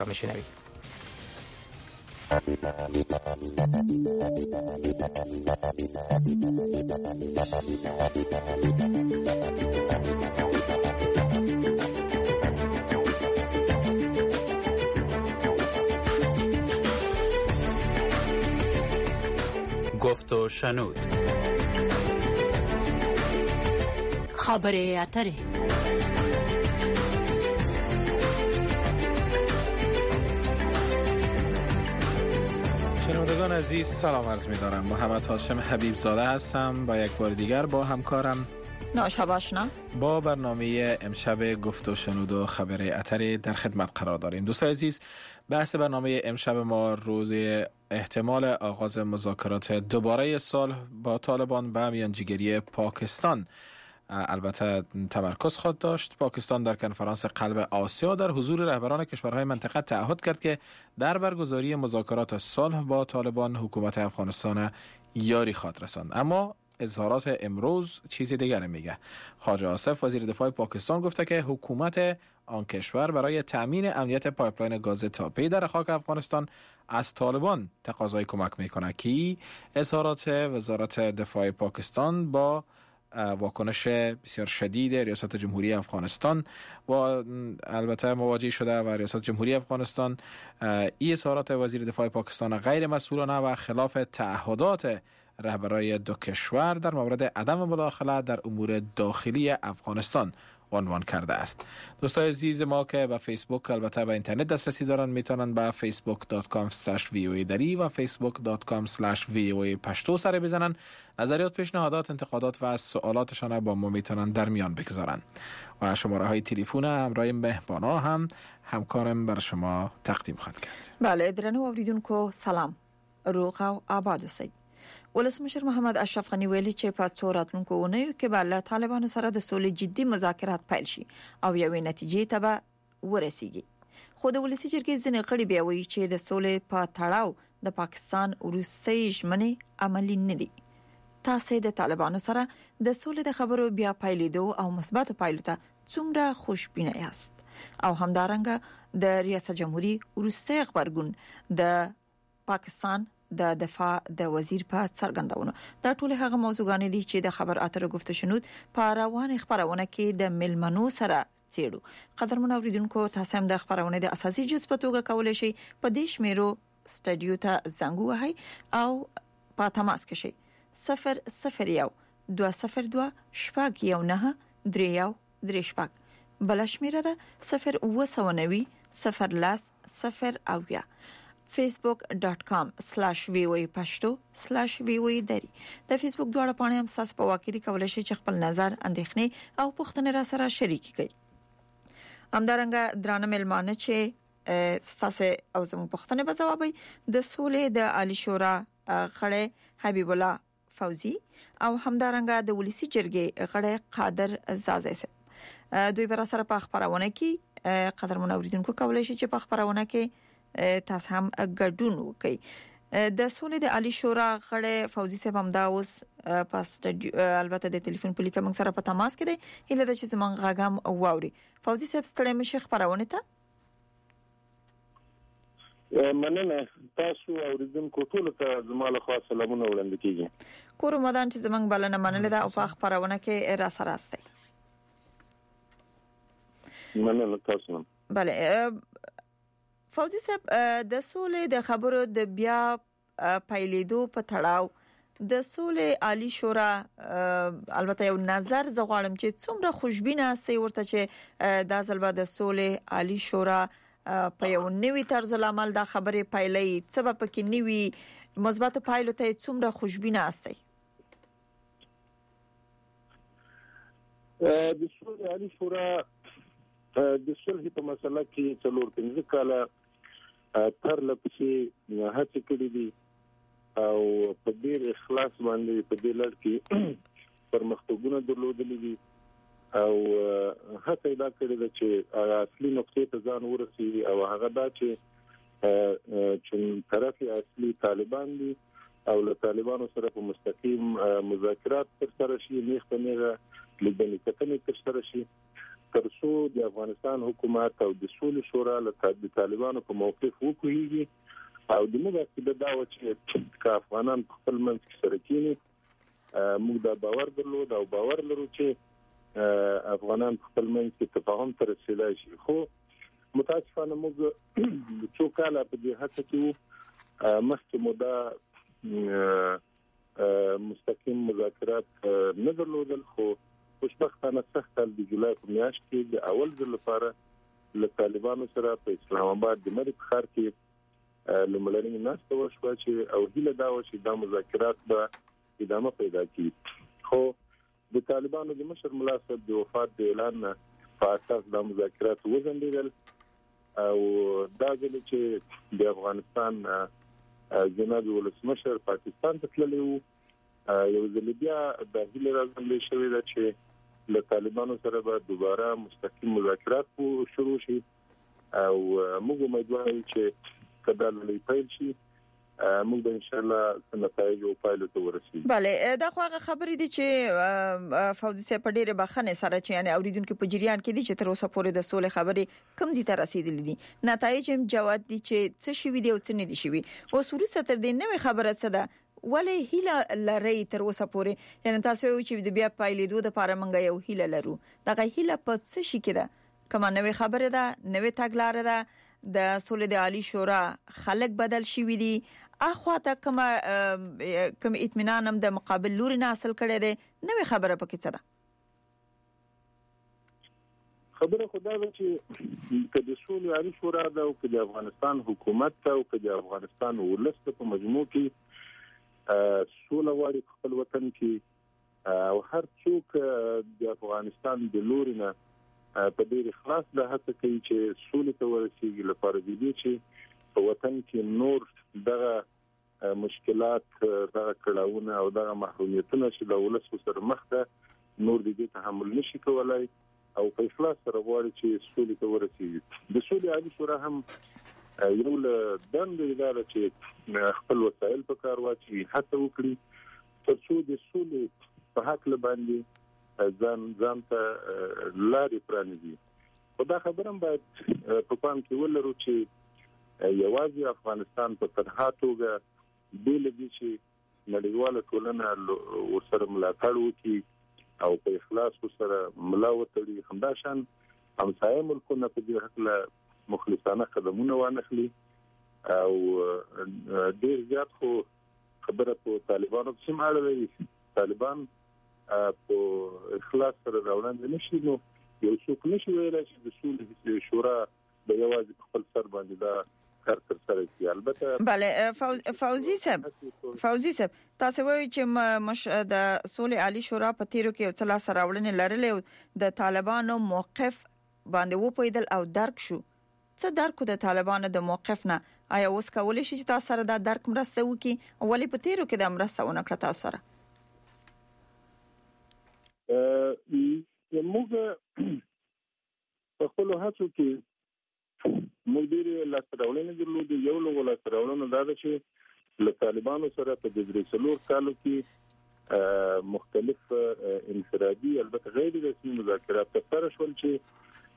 و میشنوید. گفت و شنود. خبر اتره. شنوندگان عزیز سلام عرض می دارم. محمد هاشم حبیب زاده هستم با یک بار دیگر با همکارم ناشا باشنا با برنامه امشب گفت و شنود و خبر اتری در خدمت قرار داریم. دوستان عزیز، بحث برنامه امشب ما روز احتمال آغاز مذاکرات دوباره صلح با طالبان و میانجیگری پاکستان البته تمرکز خواهد داشت. پاکستان در کنفرانس قلب آسیا در حضور رهبران کشورهای منطقه تعهد کرد که در برگزاری مذاکرات صلح با طالبان حکومت افغانستان یاری خواهد رساند. اما اظهارات امروز چیز دیگر میگه. خواجه آصف وزیر دفاع پاکستان گفته که حکومت آن کشور برای تامین امنیت پایپلاین گاز تاپی در خاک افغانستان از طالبان تقاضای کمک میکنه که اظهارات وزارت دفاع پاکستان با واکنش بسیار شدید ریاست جمهوری افغانستان و البته مواجه شده و ریاست جمهوری افغانستان این اظهارات وزیر دفاع پاکستان غیر مسئولانه و خلاف تعهدات رهبرای دو کشور در مورد عدم مداخله در امور داخلی افغانستان عنوان کرده است. دوستای عزیز ما که به فیسبوک البته به اینترنت دسترسی دارن میتونن به facebook.com/voa دری و facebook.com/voa پشتو سر بزنن. نظریات، پیشنهادات، انتقادات و سوالاتشان با ما میتونن در میان بگذارن و شماره های تلفن همراه مهمانا هم همکارم بر شما تقدیم خواهد کرد. بله درنو اوریدونکو سلام، روغ او آباد اوسئ. ولسمشر محمد اشرف غنی ویلي چې په څو راتلونکو اونیو کې به له طالبانو سره د سولې جدي مذاکرات پیل شي او یوې نتیجې ته به ورسیږي. خو د ولسی جرګې ځینې غړي بیا وایي چې د سولې په تړاو د پاکستان وروستۍ ژمنې عملي نه دي. تاسو د طالبانو سره د سولې د خبرو بیا پیلېدو او مثبت پایلو ته څومره خوشبینه یاست؟ او همدارنګه د ریاست جمهوریت وروستۍ خبرګون د پاکستان د دفاع د وزیر په څرګندونو دا ټول هغه موضوعګانې دي چې د خبر اترو گفت شنود په روان خبرونه کې د ملمنو سره څېړو. قدرمن اوریدونکو، تاسو هم د خبرونه د اساسي جز په توګه کولای شئ په دې شمیرو سټډیو ته زنګ ووهئ او په تماس کې شئ 001-202 شپږ 19 3 3 بل شمیره ده 090 0 facebook.com/voa pashto/voa دری. د فیسبوک دواړه پاڼې هم تاسو په واقعي کولای شئ چې خپل نظر، اندېښنې او پوښتنې را سره شریک کړئ. همدارنګه درانه ملمانه چې تاسو او زموږ پوښتنې به ځوابي د سولې د عالی شورا غړی حبیب الله فوزي او همدارنګه د ولسی جرګې غړی قادر زازی سره دوی بر سره په خبرونه کې قدرمن اوریدونکو کولای شي چې په خبرونه کې تاسو هم ګډون وکړئ. د سولې د عالی شورا غړی فوزي صاحب هم دا اوس پاس البته د ټلیفون په لیکه موږ سره په تماس کې دی. هله د چې زمونږ غاګم واوري. فوزي صاحب ستړي مشه خبرونه ته مننه. تاسو اوریدونکو ټول ته زموږ خاص سلامونه وړاندې کیږي. کور مدان چې زمونږ بلنه منل ده او په خبرونه کې را سره استي. مننه تاسو. بله فوزي صاحب، د سولې د خبرو د بیا پیلېدو په تړاو د سولې عالی شورا البته یو نظر زغواړم چې څومره خوشبینه سي ورته چې د ځلبا د سولې عالی شورا په یو نوې طرز العمل د خبرې پیلې سبب کې نوې مثبت پایلو ته څومره خوشبینه استي؟ د سولې عالی شورا د صلح په مسله کې 4-5 کاله تر لپسې هڅه کړې دي او په ډېر اخلاص باندې په دې لړ کې پرمختګونه درلودلي دي او هڅه دا کړې ده چې اصلي نقطې ته ځان ورسوي او هغه دا چې طرف اصلي طالبان دي او له طالبانو سره په مستقیم مذاکرات ترسره شي، نیغ په نیغه لیدنې کتنې ترسره شي ترڅو د افغانستان حکومت او د سولې شورا له طالبانو په موقف وکړي او د موږ عقیده دا و چې افغانان خپل منځ کې سره کېني. موږ دا باور درلود او باور لرو چې افغانان خپل منځ کې تفاهم ته رسیدای شي. خو متاسفانه موږ څو کاله په دې هڅه کې مخکې مو دا مستقیم مذاکرات نه درلودل. خو خوشبختانه سخت کال د جولای په میاشت کې د اول ځل لپاره له طالبانو سره په اسلام آباد د ملک ښار کې لومړنۍ ناسته وشوه چې او هیله دا و چې دا مذاکرات به ادامه پیدا کړي. خو د طالبانو د مشر ملا صاحب د وفات د اعلان په اساس دا مذاکرات وځنډېدل او دا ځل چې د افغانستان جناب ولسمشر پاکستان ته تللی وو یو ځل بیا د هیله راځندې شوې ده چې له طالبانو سره به دوباره مستقیم مذاکرات شروع شي او موږ امیدوار یو چې کله لې پیل شي موږ به ان شاء الله نتایج او پایلو ته ورسېږو. بله دا خو هغه خبرې دي چې فوزي صاحب په ډېره بخښنې سره چې یعنی اوریدونکو په جریان کې دي چې تر اوسه پورې د سولې خبرې کوم ځای ته رسیدلې دي، نتایج هم جواد دي چې څه شوي دي او څه نه دي شوي. اوس وروسته تر دې نوې خبره څه ده ولې هیله لري تر اوسه پورې، یعنی تاسو یو چې د بیا پایلیدو د لپاره مونږ یو هیله لرو، دغه هیله په څه شي کې ده؟ کومه نوې خبره ده، نوې تګلارې ده، د سولې د عالی شورا خلک بدل شوي دي، اخواته کوم اطمینان هم د مقابل لوري نه حاصل کړي دي، نوې خبره پکې څه ده؟ خبره خدا ده چې د سولې عالی شورا ده او د افغانستان حکومت ته او د افغانستان ولس په مجموع کې سوله غواړي خپل وطن کې او هر څوک د افغانستان د لوري نه په ډېر اخلاص د هڅه کوي چې سولې ته ورسیږي لپاره دي چې په وطن کې نور دغه مشکلات دغه کړهونه او دغه محرومیتونه چې د ولس سره مخ ده نور دې تحمل نشي کولای او په اخلاص سره غواړي چې سولې ته ورسیږي. د سولې عالی شورا هم یو له دندې اداره چې خپل وسایل په کار واچوي هڅه وکړي ترڅو د سولې په حق باندې ځان ته لارې پرانیزي. خو دا خبره هم باید په پام کې ولرو چې یوازې افغانستان په تنها توګه بې له دې چې نړیواله ټولنه ورسره ملاتړ وکړي او په اخلاص سره ملا وتړي، همداشان همسایه ملکونه په دې حق مخلصانه قدمونه وانخلي او ډېر زیات خو خبره په طالبانو په سم اړه لري. طالبان په اخلاص سره راوړاندې نشي، نو یو څوک نشي ویلای چې د سولې شورا د یوازې خپل سر باندې دا کار تر سره کوي. البته بله فوزي صاحب تاسو وایئ چې د سولې عالی شورا په تیرو کې یو څه لاسته راوړنې لرلې او د طالبانو موقف باندې وپوهیدل او درک شو. څه درک د طالبانو د موقف نه؟ آیا اوس کولای شي چې تاسو سره دا درک مرسته وکړي ولې په تیرو کې د مرسته ونه کړه تاسو سره؟ موږ په خپل هڅو کې موږ ډېر لاسته راوړنې درلودې. یو له لاسته راوړنو دا ده چې له طالبانو سره په دې 3 کالو کې مختلف انفرادي البته غیر رسمي مذاکرات ترسره شول چې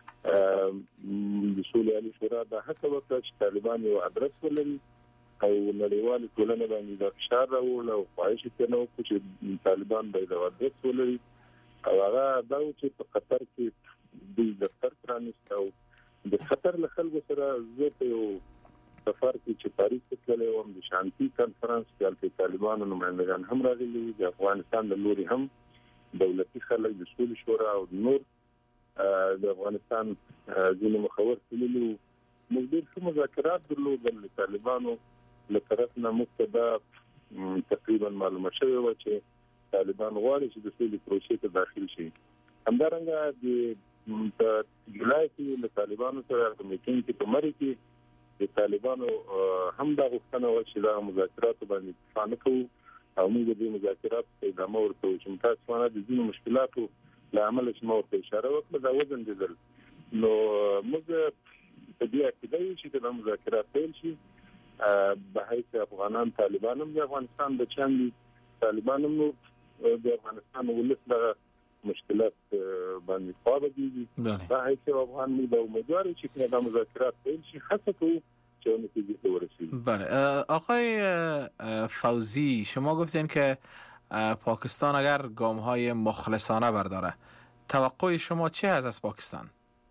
د سولې عالی شورا د هڅه وکړه چې طالبان یو ادرس ولري او نړیوال ټولنه باندې د فشار راوړل او خواهش یې وکړ چې طالبان باید د ادرس ولري او هغه دا چې په قطر کې د دفتر پرانیست او د قطر له خلکو سره زه په یو سفر کې چې پاریس ته تللی وم د شانتي کانفرنس کې طالبانو نمائندگان هم راغلي، د افغانستان د لوري هم دولتي خلک د سولې شورا او نور د افغانستان ځینې مخور تللي. موږ ډېر ښه مذاکرات درلودل د طالبانو له طرف نه. موږ ته تقریبا معلومه شوې وه چې طالبان غواړي چې د سولې پروسې ته داخل شي. همدارنګه په جولای کې له طالبانو سره په میټینګ کې په مری کې د طالبانو هم دا غوښتنه وه چې دا مذاکرات باندې اتفاق نه کوو او موږ د مذاکراتو ته ادامه ورکوو چې متاسفانه د ځینو مشکلاتو له امله چې ما ورته اشاره وکړه دا وځنډېدل. نو موږ په دې عقیده یو چې دا مذاکرات پیل شي به حیث افغانان طالبان هم د افغانستان بچیان دي، طالبان هم د افغانستان ولس دغه مشکلات باندې پاره دي دا هیڅ افغان می به امیدواري چې دا مذاکرات پیل شي حتی که چه نتیجه ته ورسیږي. بله آقای فوزی شما گفتین که پاکستان اگر گام‌های مخلصانه برداره توقع شما چه از پاکستان؟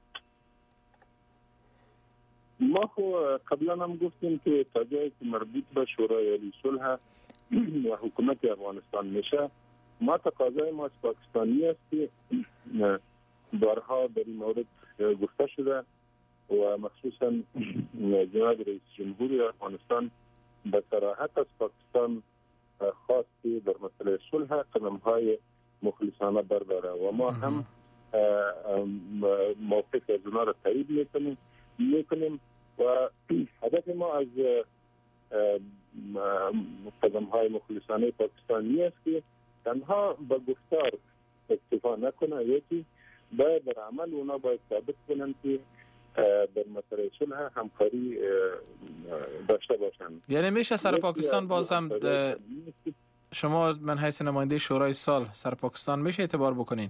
ما خو قبلا هم گفتیم که تا جایی که مربوط به شورای عالی صلح و حکومت افغانستان میشه ما تقاضای ما از پاکستانی است که بارها در این مورد گفته شده و مخصوصا جناب رئیس جمهوری افغانستان به صراحت از پاکستان خواستی در مسئله صلح قدم‌های مخلصانه برداره و ما هم موقف از اونا را تایید میکنیم و هدف ما از قدم‌های مخلصانه پاکستانی است که تنها به گفتار اکتفا نکنه یکی باید در عمل اونا باید ثابت کنن که در مسئله صلح همکاری داشته باشند. یعنی میشه سر پاکستان بازم شما من حیث نماینده شورای سال سر پاکستان میشه اعتبار بکنین؟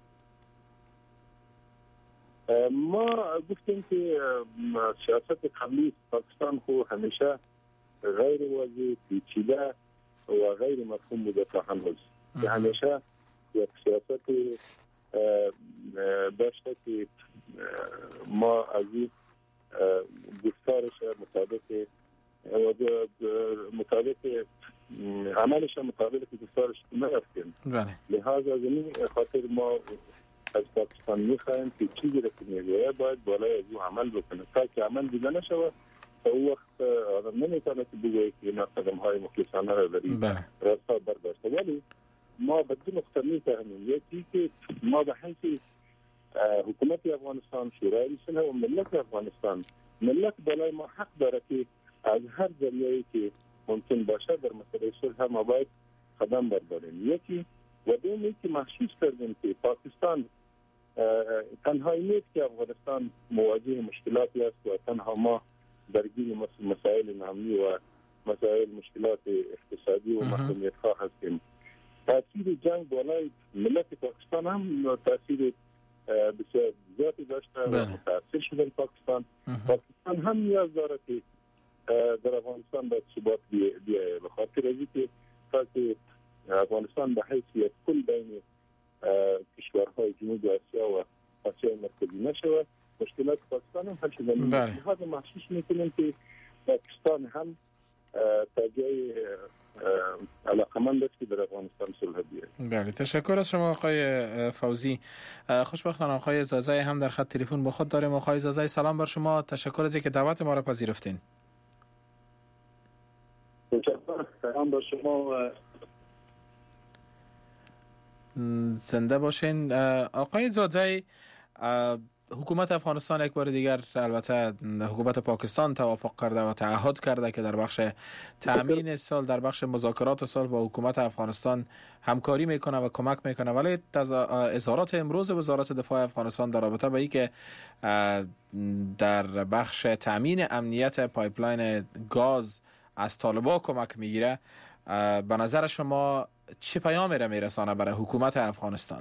ما گفتیم که سیاست قبلی پاکستان خو همیشه غیر واضح پیچیده و غیر مفهوم بوده تا هنوز که همیشه یک سیاست داشته که ما از این گفتارش مطابق عملش مطابق گفتارش نرفتیم. لحاظ از این خاطر ما از پاکستان میخوایم که چیزی را که میگه باید بالای از او عمل بکنه تا که عمل دیده نشود تا او وقت آدم نمیتونه که بگوید که اینا قدم‌های مخلصانه را داریم راستا برداشته. ولی ما به دو نقطه میفهمیم یکی که ما به حیث حکومت افغانستان شورای صلح و ملت افغانستان ملت بالای ما حق داره که از هر ذریعه‌ای که ممکن باشه در مسئله صلح ما باید قدم برداریم. یکی و دومی که محسوس کردیم که پاکستان تنهایی نیست که افغانستان مواجه مشکلاتی است و تنها ما درگیر مسائل امنی و مسائل مشکلات اقتصادی و محکومیت خواه هستیم. تاثیر جنگ بالای ملت پاکستان هم تاثیر بسیار زیادی داشته و متاثر شده پاکستان هم نیاز داره که در افغانستان باید ثبات بیایه به خاطر از اینکه تاکه افغانستان به حیث یک پل بین کشورهای جنوب آسیا و آسیای مرکزی نشود مشکلات پاکستان هم حل شده. لحاظا محسوس میکنیم که پاکستان هم تا جای علاقمند است که در افغانستان صلح بیاید. بله تشکر از شما آقای فوزی. خوشبختانه آقای زازای هم در خط تلفن با خود داریم. آقای زازای سلام بر شما، تشکر از اینکه دعوت ما را پذیرفتین. تشکر، سلام بر شما. زنده باشین. آقای زازای حکومت افغانستان یک بار دیگر البته حکومت پاکستان توافق کرده و تعهد کرده که در بخش تأمین سال در بخش مذاکرات سال با حکومت افغانستان همکاری میکنه و کمک میکنه، ولی اظهارات امروز وزارت دفاع افغانستان در رابطه با اینکه در بخش تأمین امنیت پایپلاین گاز از طالبان کمک میگیره، به نظر شما چه پیامی را میرسانه برای حکومت افغانستان؟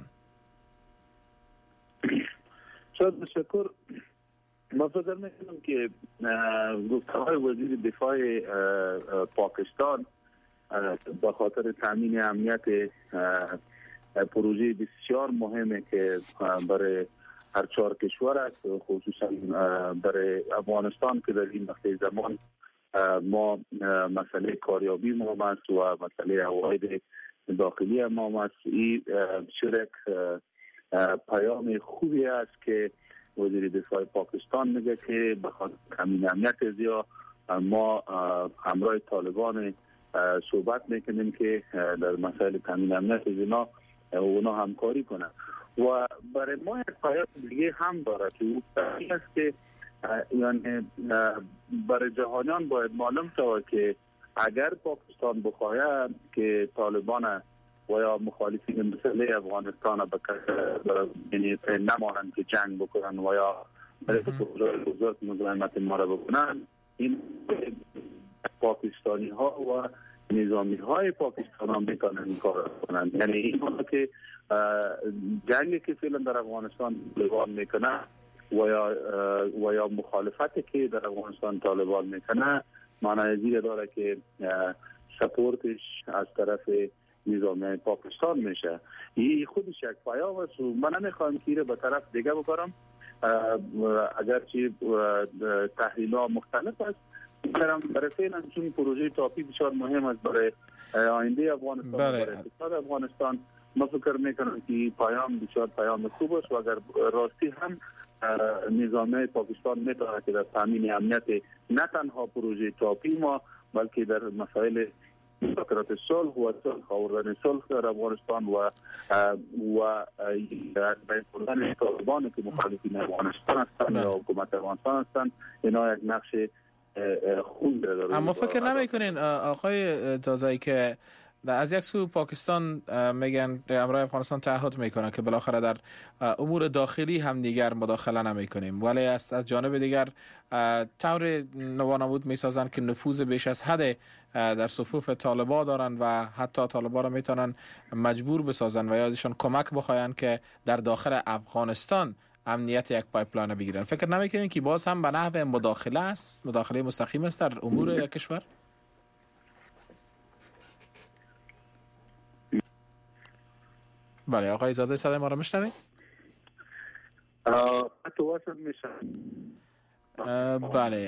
تشکر. ما فکر میکنم که گفته‌های وزیر دفاع پاکستان به خاطر تامین امنیت پروژه بسیار مهمه که برای هر چهار کشور است، خصوصا برای افغانستان که در این مقطع زمان ما مسئله کاریابی ما است و مسئله عواید داخلی ما است. این شرک پیام خوبی است که وزیر دفاع پاکستان میگه که به خاطر تامین امنیت زیا ما همراه طالبان صحبت میکنیم که در مسائل تامین امنیت زینا اونا همکاری کنند. و برای ما یک پیام دیگه هم داره که او است که یعنی برای جهانیان باید معلوم شود که اگر پاکستان بخواهد که طالبان و یا مخالفین مسئله افغانستان یعنی نمانند که جنگ بکنن و یا وزارت مزاحمت ما را بکنن، این پاکستانی ها و نظامی های پاکستان هم میتونن این کار کنند. یعنی این که جنگی که فعلا در افغانستان طالبان میکنه و یا مخالفتی که در افغانستان طالبان میکنه معنی زیر داره که سپورتش از طرف نظامی پاکستان میشه. این خودش یک پیام است و من نمیخوام که به طرف دیگه ببرم، اگرچه تحلیل‌ها مختلف است. برای فعلا چون پروژه تاپی بسیار مهم است برای آینده افغانستان، برای اقتصاد افغانستان، ما فکر میکنم که پیام بسیار پیام خوب است و اگر راستی هم نظام پاکستان میتونه که در تامین امنیت نه تنها پروژه تاپی ما بلکه در مسائل مذاکرات صلح و صلح آوردن صلح در افغانستان و بین بردن طالبان که مخالفین افغانستان هستند یا حکومت افغانستان هستند اینا یک نقش خون داره. اما فکر نمیکنین آقای تازایی که از یک سو پاکستان میگن امرای افغانستان تعهد میکنه که بالاخره در امور داخلی هم دیگر مداخله نمیکنیم، ولی از جانب دیگر طور نوانمود میسازن که نفوذ بیش از حد در صفوف طالبا دارن و حتی طالبا را میتونن مجبور بسازن و یا ازشان کمک بخواین که در داخل افغانستان امنیت یک پایپلاین بگیرن. فکر نمیکنین که باز هم به نحو مداخله است، مداخله مستقیم است در امور یک کشور؟ بله آقای زاده صدای ما را میشنوید؟ متواصل میشن. بله.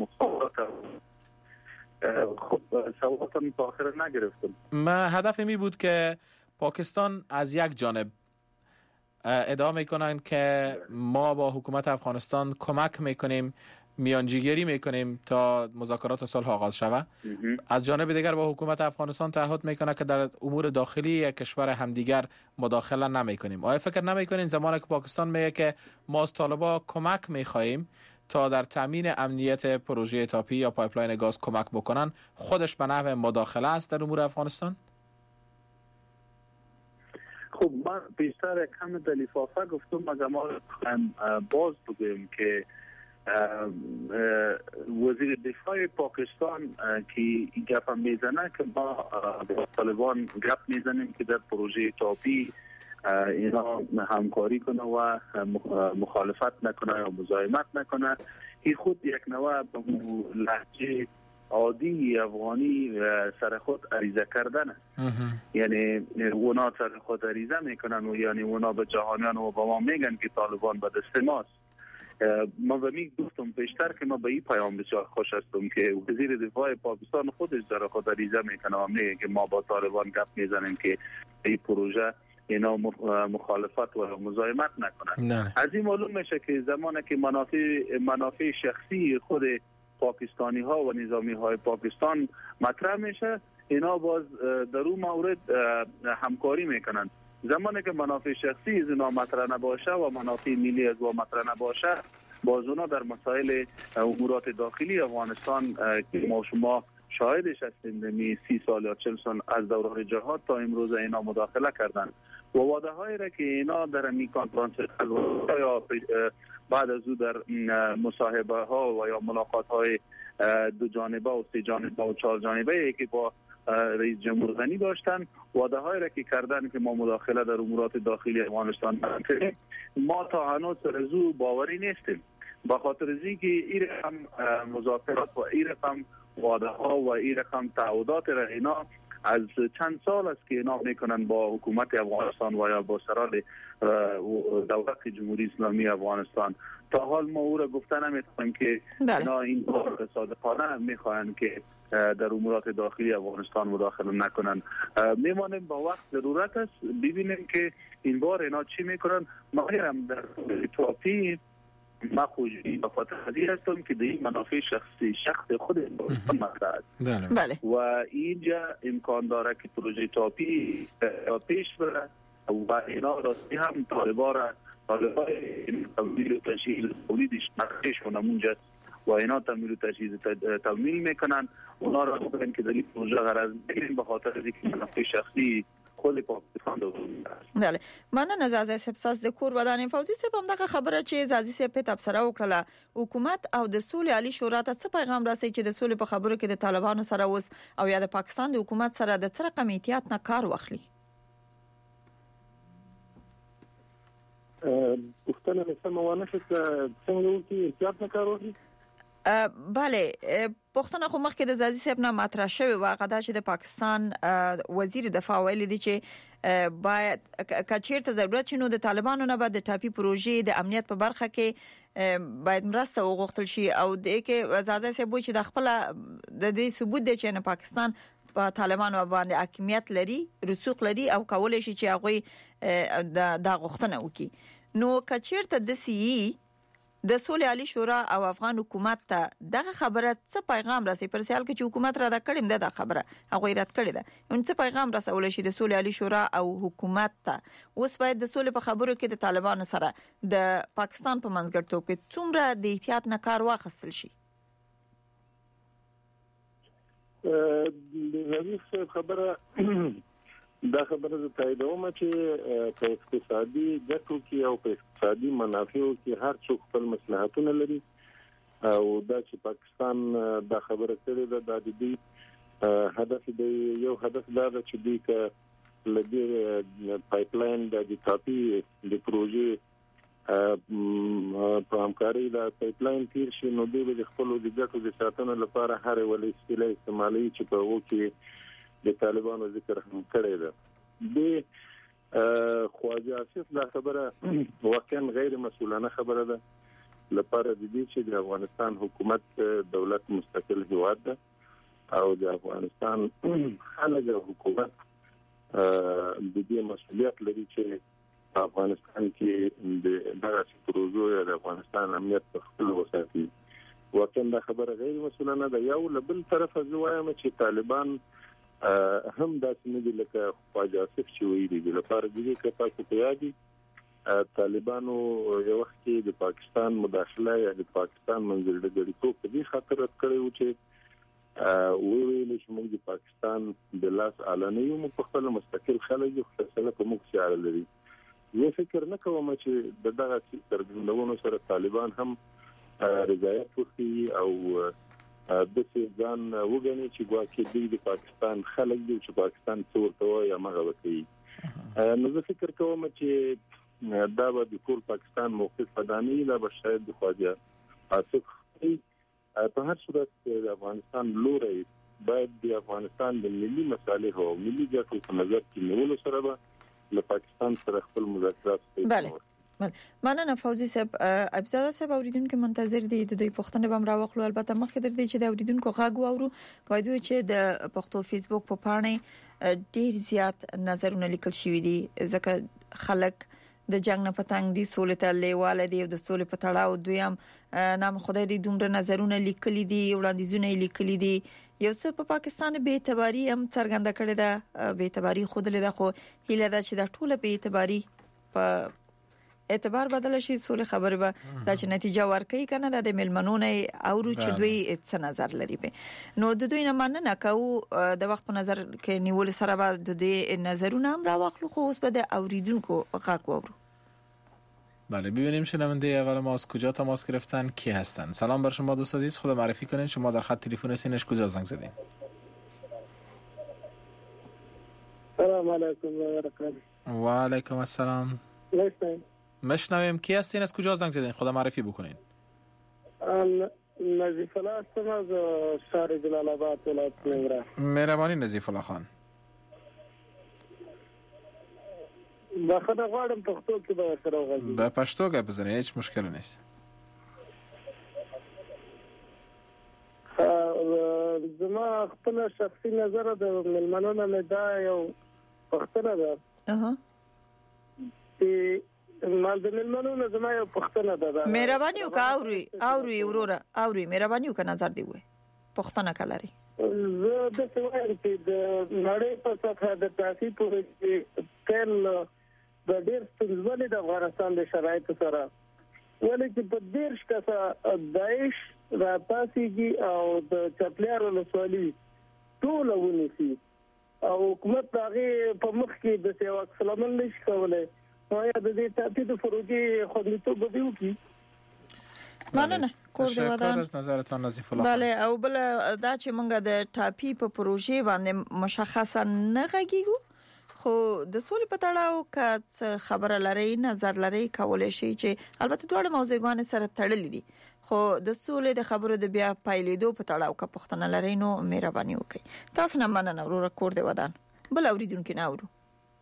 خب سوالاتم تا آخر نگرفتم. من هدف می بود که پاکستان از یک جانب ادعا میکنن که ما با حکومت افغانستان کمک میکنیم، میانجیگری میکنیم تا مذاکرات صلح آغاز شود، از جانب دیگر با حکومت افغانستان تعهد میکنه که در امور داخلی یک کشور همدیگر مداخله نمیکنیم. آیا فکر نمیکنین زمانی که پاکستان میگه که ما از طالبا کمک میخواهیم تا در تامین امنیت پروژه تاپی یا پایپلاین گاز کمک بکنن، خودش به نحو مداخله است در امور افغانستان؟ خب من بیشتر کم در لفافه گفتم، مگر ما باز بگیم که وزیر دفاع پاکستان که این گپ میزنه که ما با طالبان گپ میزنیم که در پروژه تاپی اینا همکاری کنه و مخالفت نکنه یا مزاحمت نکنه، این خود یک نوع لهجه عادی افغانی سر خود عریضه کردن است. یعنی اونا سر خود عریضه میکنن و یعنی اونا به جهانیان و با ما میگن که طالبان به دست ماست. ما به می گفتم پیشتر که ما به این پیام بسیار خوش هستم که وزیر دفاع پاکستان خودش در خود عریضه میکنه و میگه که ما با طالبان گپ میزنیم که این پروژه اینا مخالفت و مزاحمت نکنن. از این معلوم میشه که زمانی که منافع شخصی خود پاکستانی ها و نظامی های پاکستان مطرح میشه، اینا باز در اون مورد همکاری میکنن. زمانی که منافع شخصی از اینا مطرح نباشه و منافع ملی از او مطرح نباشه، باز اونا در مسائل امورات داخلی افغانستان که ما شما شاهدش هستیم دمی 30 سال یا 40 سال از دوران جهاد تا امروز اینا مداخله کردن و وعده هایی را که اینا در می کنفرانس یا بعد از او در مصاحبه ها و یا ملاقات های دو جانبه و سه جانبه و چهار جانبه که با رئیس جمهور غنی داشتن، وعده هایی را که کردن که ما مداخله در امورات داخلی افغانستان نکنیم، ما تا هنوز سر از او باوری نیستیم. با خاطر از اینکه این رقم مذاکرات و این رقم وعده ها و این رقم تعهدات را اینا از چند سال است که اینا میکنن با حکومت افغانستان و یا با سران دولت جمهوری اسلامی افغانستان. تا حال ما او را گفته نمیتونیم که اینا این بار صادقانه میخواهند که در امورات داخلی افغانستان مداخله نکنن. میمانیم با وقت ضرورت است ببینیم که این بار اینا چی میکنن. ما هم در توافی ما خوشی و فتحضی هستم که در این منافع شخص خود مطرح است. بله. و اینجا امکان داره که پروژه تاپی پیش بره و اینا راستی هم طالبان تمویل و تجهیز تولیدش نقشش اونجا و اینا تمویل و تجهیز تمویل میکنن. اونا را بگن که در این پروژه غرض بگیریم به خاطر اینکه منافع شخصی خپل پاکستان د بله مننه زازي صاحب تاسو د کور ودانې فوزي صاحب هم دغه خبره چې زازي صاحب په تبصره وکړه حکومت او د سولې عالی شورا ته څه پیغام راسي چې د سولې په خبرو کې د طالبانو سره وس او یا د پاکستان د حکومت سره د څه رقم احتیاط نه کار واخلي پښتنه مې سمونه شته څنګه وکي احتیاط نه کار واخلي بله پښتنه خو مخکې د زازي صاحب نه مطرح شوی واغدا چې د پاکستان وزیر دفاع ویلي دی چې باید کچیرته ضرورت شنو د طالبانو نه بعد د ټاپي پروژې د امنیت په برخه کې باید مرسته وغوښتل شي او د کې زازي صاحب چې د خپل د دې ثبوت دی چې نه پاکستان په طالبانو باندې حاکمیت لري رسوخ لري او کولای شي چې هغه د غوښتنه وکړي نو کچیرته د سی د سولې عالی شورا او افغان حکومت ته دغه خبره څه پیغام راسي پر سیال کې چې حکومت را د کړم د خبره هغه رد کړی ده نو څه پیغام رسول شي د سولې عالی شورا او حکومت ته اوس باید د سولې په خبرو کې د طالبانو سره د پاکستان په منځګړتوب کې څومره د احتیاط نه کار واخیستل شي د نوې خبره دا خبره د تاییدوم چې په اقتصادي ګټو کې او په اقتصادي منافعو کې هر څوک خپل مصلحتونه لري او دا چې پاکستان دا خبره کړې ده د دې هدف دی یو هدف دا چې دوی ک لدې پایپ لاین د ټاپي د پروژې په همکاري د پایپ لاین تیر شي نو دوی د خپل د ګټو د ساتنې لپاره هر وسیله استعمالي چې په وکي د طالبانو ذکر هم کړی ده د خواجه آصف دا خبره واقعا غیر مسؤلانه خبره ده لپاره د دې چې د افغانستان حکومت دولت مستقل هیواد ده او د افغانستان خلک حکومت د دې مسؤلیت لري چې په افغانستان کې د دغه پروژو یا د افغانستان امنیت په خپل وساتي واقعا دا خبره غیر مسؤلانه ده یو بل طرف زوایم چې طالبان هم داسې نه دي لکه خواجه آصف چې ویلي دي لپاره د دې کې تاسو په یادي طالبانو یو وخت کې د پاکستان مداخله یا د پاکستان منځګړیتوب په دې خاطر رد کړی و چې ویل چې موږ د پاکستان د لاس اعلاني یو په خپل مستقل خلک یو فیصله په موږ سره لري زه فکر نه کوم چې دغه څرګندونو سره طالبان هم رضایت وکړي او د ځان وګڼي چې ګواکې دوی د پاکستان خلک دي چې پاکستان څورته یا مغه وکړي نو زه فکر کوم چې دا به د ټول پاکستان موقف پدانی لا به شاید د خواجه آصف په هر صورت د افغانستان لوري باید د افغانستان د ملي مصالح او ملي ګټو په نظر کې نیولو سره به له پاکستان سره خپل مذاکرات کوي مننه فوزي صاحب ابزاده صاحب اوریدونکو منتظر دي د دوی پښتنه بم راوخلو البته مخکې در دي چې د اوریدونکو غږ واورو باید چې د پښتو فیسبوک په پاڼه ډیر زیات نظرونه لیکل شوی دي ځکه خلک د جنگ نه پتنګ دي سولې ته لیواله دي او د سولې په تړاو دویم نام خدای دې دومره نظرونه لیکلي دي وړاندیزونه لیکلي دي یو څه په پاکستان به اعتباري هم څرګنده کړی ده به اعتباري خود له خو هیله ده چې د ټوله به اعتباري په اعتبار بدل شي سولې خبره به د چې نتیجه ورکړي کنه د ملمنونه او چې دوی څه نظر لري به نو د دوی نه مننه کوو د وخت په نظر کې نیول سره به د دوی نظرونه هم راوخلو خو اوس به د اوریدونکو غږ واورو بله ببینیم شنونده اول ما از کجا تماس گرفتن کی هستن سلام بر شما دوست عزیز خود معرفی کنین شما در خط تلفن سینش کجا زنگ زدین سلام علیکم و برکاته و علیکم السلام مشنویم کی هستین از کجا زنگ زدین خدا معرفی بکنین نظیف الله هستم از شهر جلال آباد ولایت ننگرهار مهربانی نظیف الله خان بخدا غواړم پښتو کې به سره وغږیږم به پښتو کې بزنین هیڅ مشکل نیست زما خپل شخصي نظر د ملمنونو نه دا یو پښتنه ده چې مال د ملمنونو زما یو پښتنه ده مهرباني وکاوري ورورا اوري مهرباني وکړه نظر دی وای پښتنه کلاري زه د څوای چې د نړۍ په سطح د تاسیس پورې تل د ډېر ستونزمن د افغانستان د شرایطو سره ولې چې په ډېر شته داعش را پاسيږي او د چپلیارو لسوالي ټول ونیسي او حکومت هغه په مخ کې د سیوا سلامل نشي کولای نو یا د دې ټاپي د پروژې خوندیتوب به وکړي. مننه کور دی ودان از نظرتان نظیف الله. بله او بل دا چې موږ د ټاپي په پروژې باندې مشخصا نه غږیږو خو د سولې په تړاو که خبره لري نظر لري کولای شي چې البته دواړه موضوعګان سره تړلې دي خو د سولې د خبرو د بیا پایلیدو په تړاو که پښتنه لري نو مهرباني وکړئ. تاسو نه مننه ورور کور دی ودان. بل اوریدونکو نه اورو.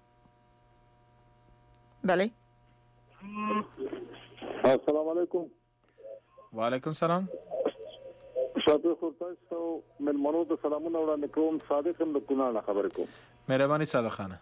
بله السلام علیکم. وعلیکم سلام. شاته خورتاسو ملمنو د سلامونه وړاندې کوم. صادق هم د کونړ خبرې کوم. مهرباني صادق خانه.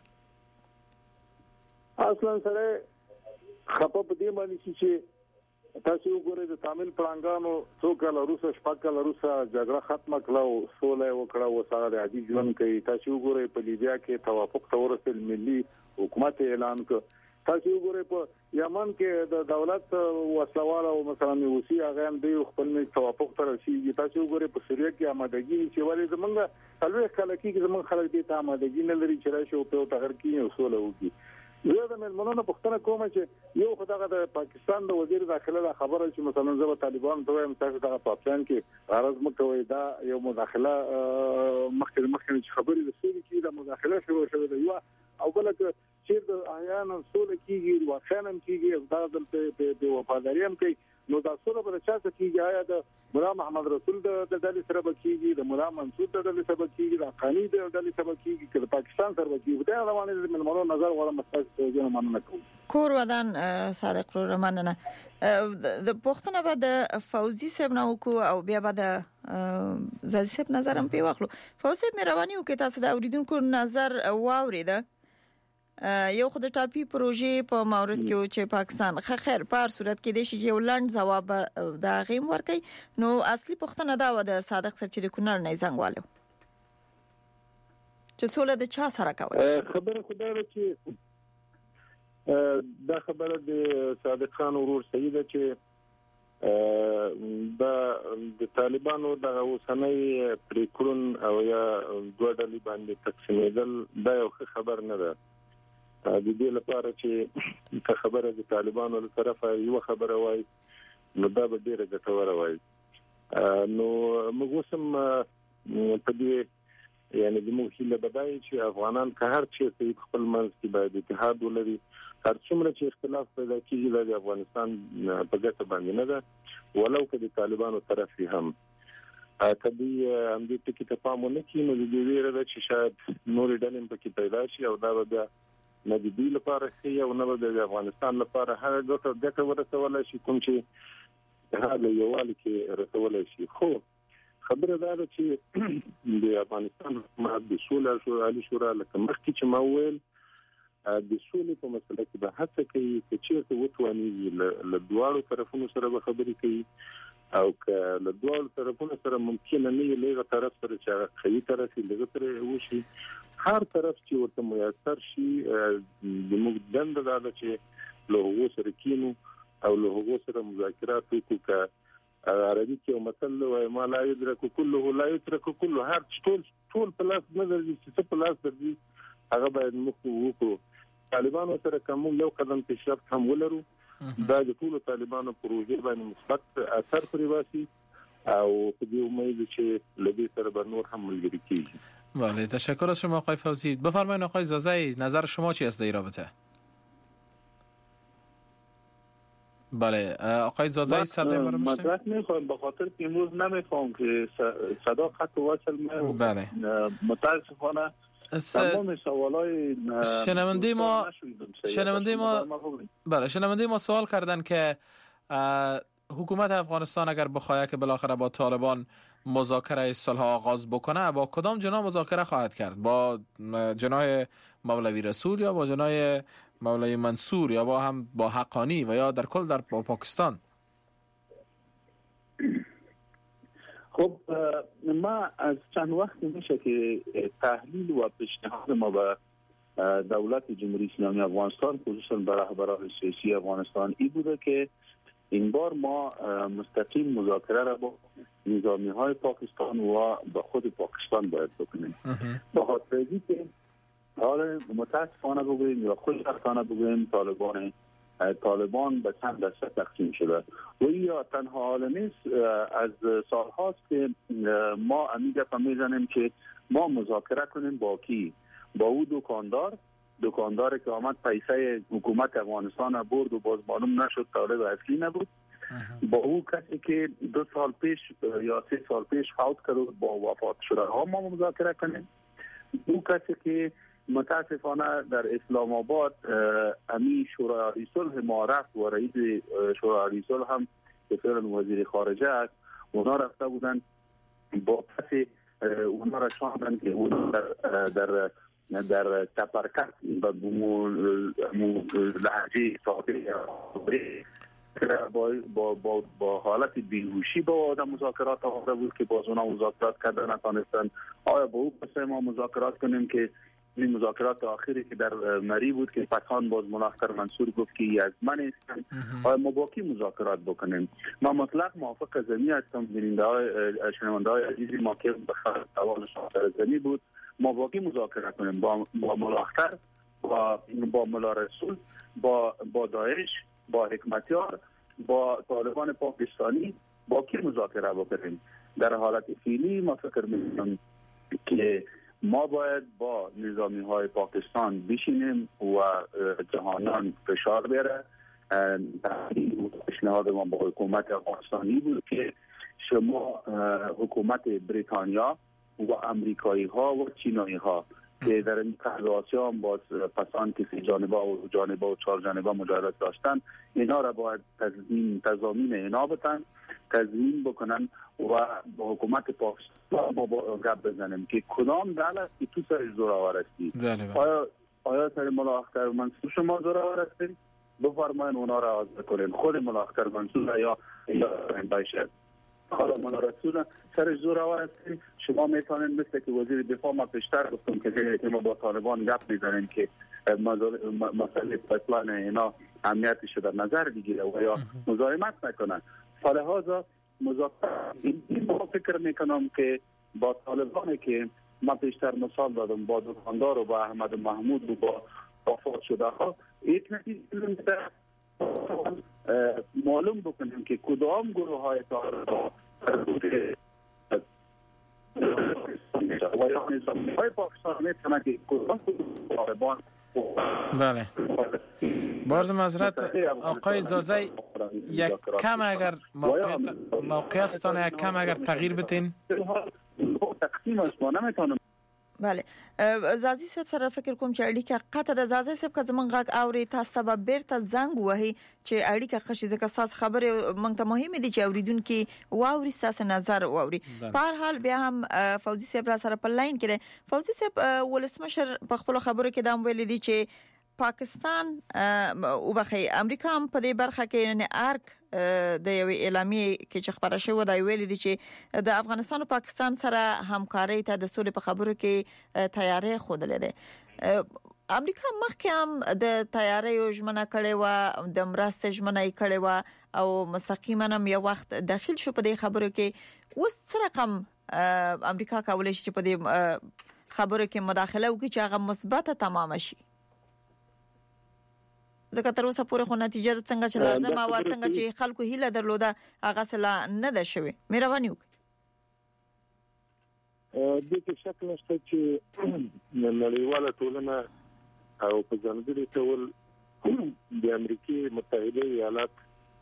اصلا سره خپه په دې باندې چې تاسو وګورئ د تامل پړانګانو څو کال وروسته شپږ کال وروسته جګړه ختمه کړه، سوله وکړه او سره عادي ژوند کوي. تاسو وګورئ په لیبیا کې توافق تورسل ملي حکومت اعلان کړ. تاسو وګورئ په یمن کې د دولت وسلوال او مثلا اوسی هغه هم د خپل توافق تر رسیدي. تاسو وګورئ په سوریه کې آمادګي چې ولې زمونږ تلوي خلک کې زمونږ خلک دې ته آمادګي نه لري چې راشي او په تغیر کې او سوله وکړي. زه د ملمنونو پښتنه کوم چې یو خدای د پاکستان د وزیر داخله د خبره چې مثلا زه طالبان ته وایم تاسو د پاکستان کې غرض مکوئ دا یو مداخله مخکې چې خبرې د سولې کې د مداخله شروع ده یو او بل چې د احیانا سولې کېږي واخیانا کېږي دا د وفاداري هم کوي نو دا سره به چاته کېږي آیا د مولا محمد رسول د ډلې سره بکیږي د مولا منصور د ډلې سره بکیږي د قانی د ډلې سره بکیږي چې پاکستان سره بکیږي دا روانه د منورو نظر ولا مستقل ځنه مننه کوم. کور ودان صادق رو مننه. د پښتنه به د فوزي صاحب نو کو او بیا به د زادي صاحب نظر هم پیوخلو. فوزي صاحب مهرباني وکړئ تاسو د اوریدونکو نظر واوریده. یو خود ټاپي پروژې په مورد کې چې پاکستان خیر په هر صورت کې د شي یو لاند جواب دا غیم ورکي نو اصلي پښتنه دا و د صادق صاحب چې د کونړ نه زنګ والو چې سوله د چا سره کوي خبره خدای چې دا خبره د صادق خان ورور سید چې د طالبانو د اوسنۍ پریکړون او یا دوه ډلې باندې تقسیمېدل دا یو خبر نه ده. د دې لپاره چې خبره د طالبانو له طرفه یو خبره وای نو دا به ډیره ګټوره وای. نو موږ سم په دې یعنی د موږ هیله بدای چې افغانان که هر څه خپل منځ کې باید اتحاد ولري. هر څومره چې اختلاف پیدا کیږي د افغانستان په ګټه باندې نه ده ولو که د طالبانو طرف هم کدی هم دې ټکی ته پام ونه کړي نو د دې ویره ده چې شاید نور ډلې په کې پیدا شي او دا به نه د دې لپاره ښه او نه د افغانستان لپاره هغه ګټه ورسول شي کوم چې هغه یووالي کې رسول شي. خو خبره دا ده چې د افغانستان حکومت د سولې شورا شورا لکه مخکې چې ما ویل د سولې په مسله کې به هڅه کوي چې چیرته وتواني له دواړو طرفونو سره به خبرې کوي او که له دواړو طرفونو سره ممکن نه وي لږه طرف سره چې قوي طرف یې لږه سره وشي هر طرف چې ورته میسر شي د موږ دنده دا ده چې له هغو سره کینو او له هغو سره مذاکرات وکړو. که عربي کې یو مثل وایي ما لا یدرک کله لا یترک کله هر ټول په لاس نه درځي چې په لاس درځي هغه باید موږ وکړو. طالبانو سره کوم یو قدم پیشرفت هم ولرو دا د ټول طالبانو پروژې باندې مثبت اثر پرې واسي او په دې امید چې لدی سره به نور هم ملګری کیږي. بله تشکر از شما آقای فوزی. بفرمایید آقای زازی نظر شما چی است در این رابطه؟ بله آقای زازی صدای ما رو میشنوید؟ مطرح میخوام به خاطر که امروز نمیخوام که صدا خط وصل من بله متاسفانه تمام سوالای شنونده ما سوال کردن که حکومت افغانستان اگر بخواهد که بالاخره با طالبان مذاکره صلح آغاز بکنه با کدام جناح مذاکره خواهد کرد؟ با جناح مولوی رسول یا با جناح مولوی منصور یا با حقانی و یا در کل در پاکستان؟ خب ما از چند وقت میشه که تحلیل و پیشنهاد ما به دولت جمهوری اسلامی افغانستان خصوصا به رهبران سیاسی افغانستان این بوده که این بار ما مستقیم مذاکره را با نظامی های پاکستان و با خود پاکستان باید بکنیم. با خاطر اینکه حالا متاسفانه بگوییم یا خوشبختانه بگوییم طالبان به چند دسته تقسیم شده و یا تنها حال نیست. از سال هاست که ما امیده میزنیم که ما مذاکره کنیم با کی؟ با او دکانداری که آمد پیسه حکومت افغانستان برد و باز معلوم نشد طالب اصلی نبود، با او کسی که 2 سال پیش یا 3 سال پیش فوت کرد با وفات شده ها ما مذاکره کنیم، او کسی که متاسفانه در اسلام آباد امی شورای صلح ما رفت و رئیس شورای صلح هم که فعلا وزیر خارجه است، اونا رفته بودن با کسی اونا را شاندن که اونا در تپرکت لحجه ساده با حالت بیهوشی با آدم مذاکرات آورده بود که باز اونا مذاکرات کرده نتانستن. آیا با او پسه ما مذاکرات کنیم که این مذاکرات آخری که در مری بود که پسان باز ملاختر منصور گفت که از من هستن، آیا ما با کی مذاکرات بکنیم؟ من مطلق موافق زمین هستم. شنونده های عزیزی ما که بخیر توان شاطر زمین بود، ما با کی مذاکره کنیم؟ با ملاختر، با ملا رسول، با داعش، با حکمتیار، با طالبان پاکستانی، با کی مذاکره بکنیم؟ در حالت فعلی ما فکر می‌کنم که ما باید با نظامی های پاکستان بشینیم و جهانیان فشار بیاره. پیشنهاد ما با حکومت افغانستانی بود که شما حکومت بریتانیا و امریکایی ها و چینایی ها که در این قاره آسیا هم باز پسان که 3 جانبه و 4 جانبه مجاهدت داشتن، اینا را باید تضامین اینا بتن، تضمین بکنن و با حکومت پاکستان با گپ بزنیم که کدام دولت که تو سر زوراور هستی. آیا سر ملا اختر منصور شما زوراور هستید؟ بفرمایین اونا را آزاد کنین، خود ملا اختر منصور یا باشه. حالا ملا رسول سر زوراور هستید، شما میتونین مثل که وزیر دفاع ما پیشتر گفتم که ما با طالبان گپ میزنیم که مسئله پایپلاین اینا امنیتش در نظر بگیره و یا مزاحمت نکنن. فلهذا ما فکر میکنم که با طالبانی که ما پیشتر مثال دادم، با دکاندار و با احمد محمود و با وفات شده ها، یک نتیجه معلوم بکنیم که کدام گروه های طالبان و یا نظامی های پاکستان میتونن که کدام طالبان. بله، بارز معذرت آقای زازی، یک کم اگر موقعیتتان یک کم اگر تغییر بتین. تقسیم است ما نمیتونم. بله، زازی صاحب سره فکر کوم چې اړیکه قطع د زازی صاحب که زمونږ غږ اوري تاسو به بیرته زنګ وهي چې اړیکه خشي ځکه تاسو خبره مونږ ته مهمه دي چې اوریدونکو واوري تاسو نظر واوري. په هر حال بیا هم فوزي صاحب را سره په لاین کې فوزي صاحب ولسمشر په خپل خبرو کې دا ویل دي چې پاکستان او بخي امریکا هم په دې برخه کې نه ارک د یو اعلامیه کې چې خبره شوې دا ویل دي چې د افغانستان او پاکستان سره همکاري ته د سولې په خبرو کې تیاری خوده ده. امریکا مخکې هم د تیاری ژمنه کړې و، د مرسته ژمنه کړې و او مستقیما هم یو وخت داخل شو په دې خبرو کې. اوس څه رقم امریکا کولای شي چې په دې خبرو کې مداخله وکړي چې هغه مثبت تمام شي؟ ځکه تر اوسه پورې خو نتیجه څنګه چې لازم او څنګه چې خلکو هیله درلوده هغه سلا نه ده شوی. مهرباني وکړئ. د دې شک نشته چې نړیواله ټولنه او په ځانګړي ډول د امریکای متحده ایالات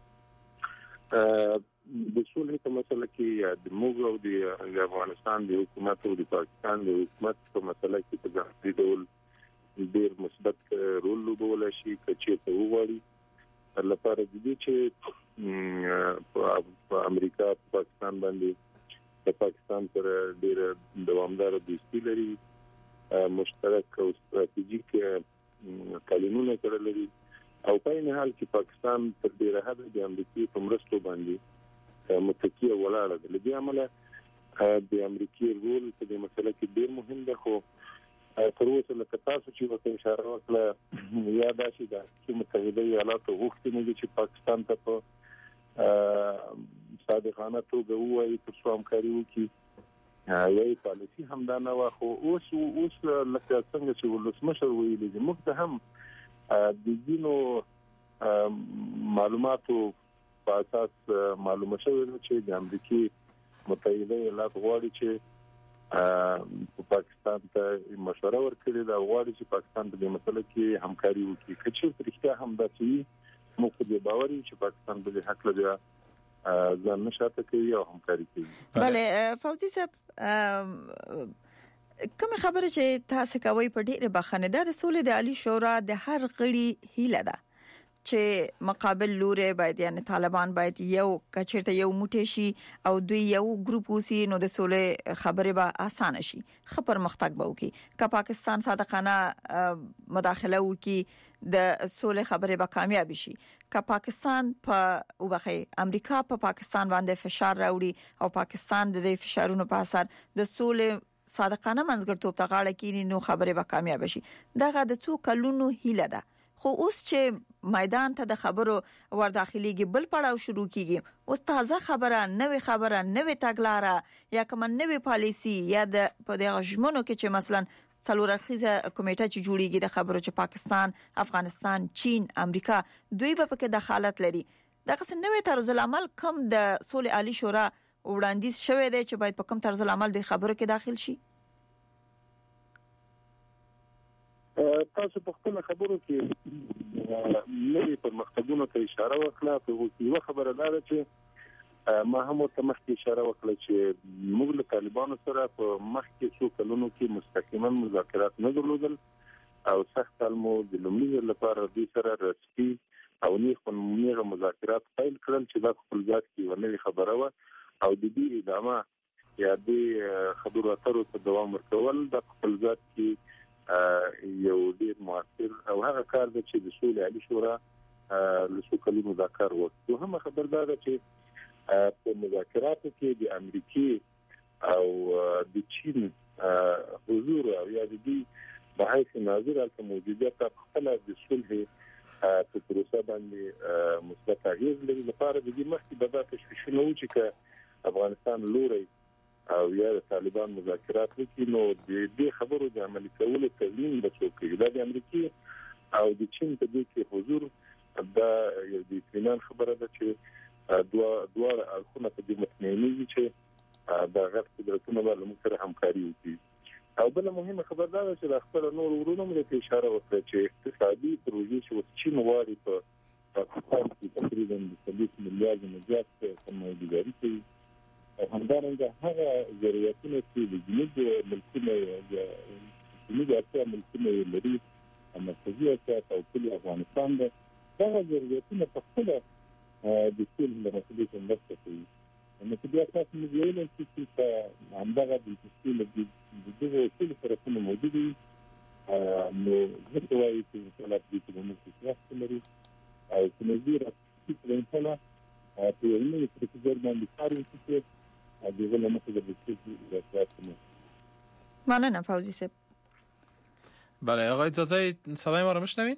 د صلح په مسله کې د موږ او د افغانستان د حکومت او د پاکستان د حکومت په مسله کې په ځانګړي ډول ډیر مثبت رول لوبولای شي چې په وغوړي لپاره د دې چې په امریکا پاکستان باندې د پاکستان پر ډیر دوامدار دوستي لري، مشترک او ستراتیژیک تعلیمونه کړل لري او په این حال چې پاکستان پر ډیره حد د امریکای په مرستو باندې متکیه ولاړه ده. لدې عمله د امریکای رول په دې مسله کې ډیر مهم ده. خو تر اوسه لکه تاسو چې وته اشاره وکړه یا دا چې د متحده ایالاتو غوښتنه دي چې پاکستان ته په صادقانه توګه وایي تر څو همکاري وکړي یوه پالیسي هم دا نه وه خو اوس لکه څنګه چې ولسمشر ویلي دي موږ ته هم د ځینو معلوماتو په اساس معلومه شوې ده چې د امریکای متحده ایالات غواړي چې پاکستان ته مشوره ورکړي دا غواړي چې پاکستان په دې مسله کې همکاري وکړي که چېرته رښتیا هم داسې وي موږ په دې باور یو چې پاکستان په دې حق لري ځان نشاته کوي او همکاري کوي. بله فوزي صاحب کوم خبره چې تاسو کوي په ډیره بخنه ده د سولې د عالی شورا د هر غړي هیله ده چې مقابل لوري باید یعنی طالبان باید یو کچرته یو موټی شي او دوی یو ګروپ وسی نو د سولې خبره به اسانه شي خبر مختګ به وکي که پاکستان صادقانه مداخله وکي د سولې خبره به کامیاب شي که پاکستان په وبخي امریکا په پاکستان باندې فشار راوړي او پاکستان د دې فشارونو په اثر د سولې صادقانه منځګړتوب ته غاړه کینی نو خبره به کامیاب شي دغه د څو کلونو هیله ده خو اوس چې میدان ته د خبرو ور داخليږي بل پړاو شروع کیږي اوس تازه خبره نوې تګلاره یا کوم نوې پالیسی یا د په دغه ژمنو کې چې مثلا څلور اړخیزه کمیټه چې جوړیږي د خبرو چې پاکستان افغانستان چین امریکا دوی په کې دخالت لري دغه نوې طرز العمل کوم د سولې عالی شورا وړاندیز شوی دی چې باید په کوم طرز العمل د خبرو کې داخل شي تاسو په خپل خبرو کې نوې پرمختګونو ته اشاره وکړه په یو خبره ده چې ما هم ورته مخکې اشاره وکړه چې موږ له طالبانو سره په مخکې څو کلونو کې مستقیما مذاکرات نه درلودل او سخت مو د لومړي لپاره د سره رسمي او نیغه مذاکرات پیل کړل چې دا خپل ځات کې ونوي خبره و او د دې ادامه یا د خبرو اترو ته دوام ورکول د خپل ځات کې یو ډیر مؤثر او هغه کار دی چې د سولې عالی شورا له څو کلونو دا کار وکړ هم خبردار ده چې په مذاکراتو کې د امریکای او د چین حضور او یا د دې په حیث ناظر البته موجودیت خپل د صلح په پروسه باندې مثبت اغیز لري لپاره د دې مخکې د تشویشونو چې افغانستان لوري او یا طالبان مذاکرات وکړي نو د دې خبرو د عملي کولو تضمین وکړي دا د امریکای او د چین په دې کې حضور دا یو د اطمینان خبره ده چې دوه اړخونه په دې مطمئني چې دا غټ قدرتونه به موږ سره همکاري وکړي او بل مهمه خبر دا ده چې د خپل نور ورونو موږ ته اشاره وکړه چې اقتصادي پروژې چې چین غواړي په پاکستان کې تقریبا 30 میلیارډ نه زیات سرمایه‌ګذاري کوي او همدارنګه هغه ضرورتونه چې د جنوب ملکونو لري مرکزي اسیا او کلی افغانستان ده هغه ضرورتونه په خپل د ټول مسلې څخه کوي نو په دې اساس موږ ویل چې همدغه د تشکیل د دغه ټول طرفونو موجود دي نو زه وايي چې طلب دي چې موږ څه لري او چې موږ راځي په انسانه په یو نوې پروسیجر باندې کار وکړو دغه له مخې د دې مننه فوزی صاحب. بله آقای اجازه صدای ما رو میشنوین؟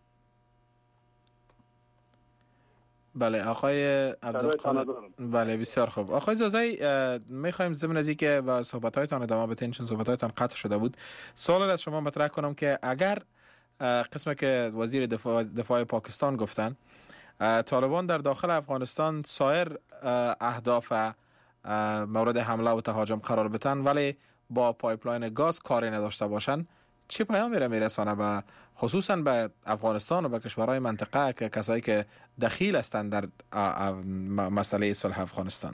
بله آقای عبدالقادر. بله بسیار خوب. آقای اجازه میخوایم ضمن از اینکه با صحبت‌هایتان ادامه بدین چون صحبت‌هایتان قطع شده بود سوال از شما مطرح کنم که اگر قسمی که وزیر دفاع پاکستان گفتن طالبان در داخل افغانستان سایر اهداف مورد حمله و تهاجم قرار بدن ولی با پایپلاین گاز کاری نداشته باشن چه پیامی را میرسانه به خصوصا به افغانستان و به کشورهای منطقه که کسایی که دخیل هستند در مسئله صلح افغانستان؟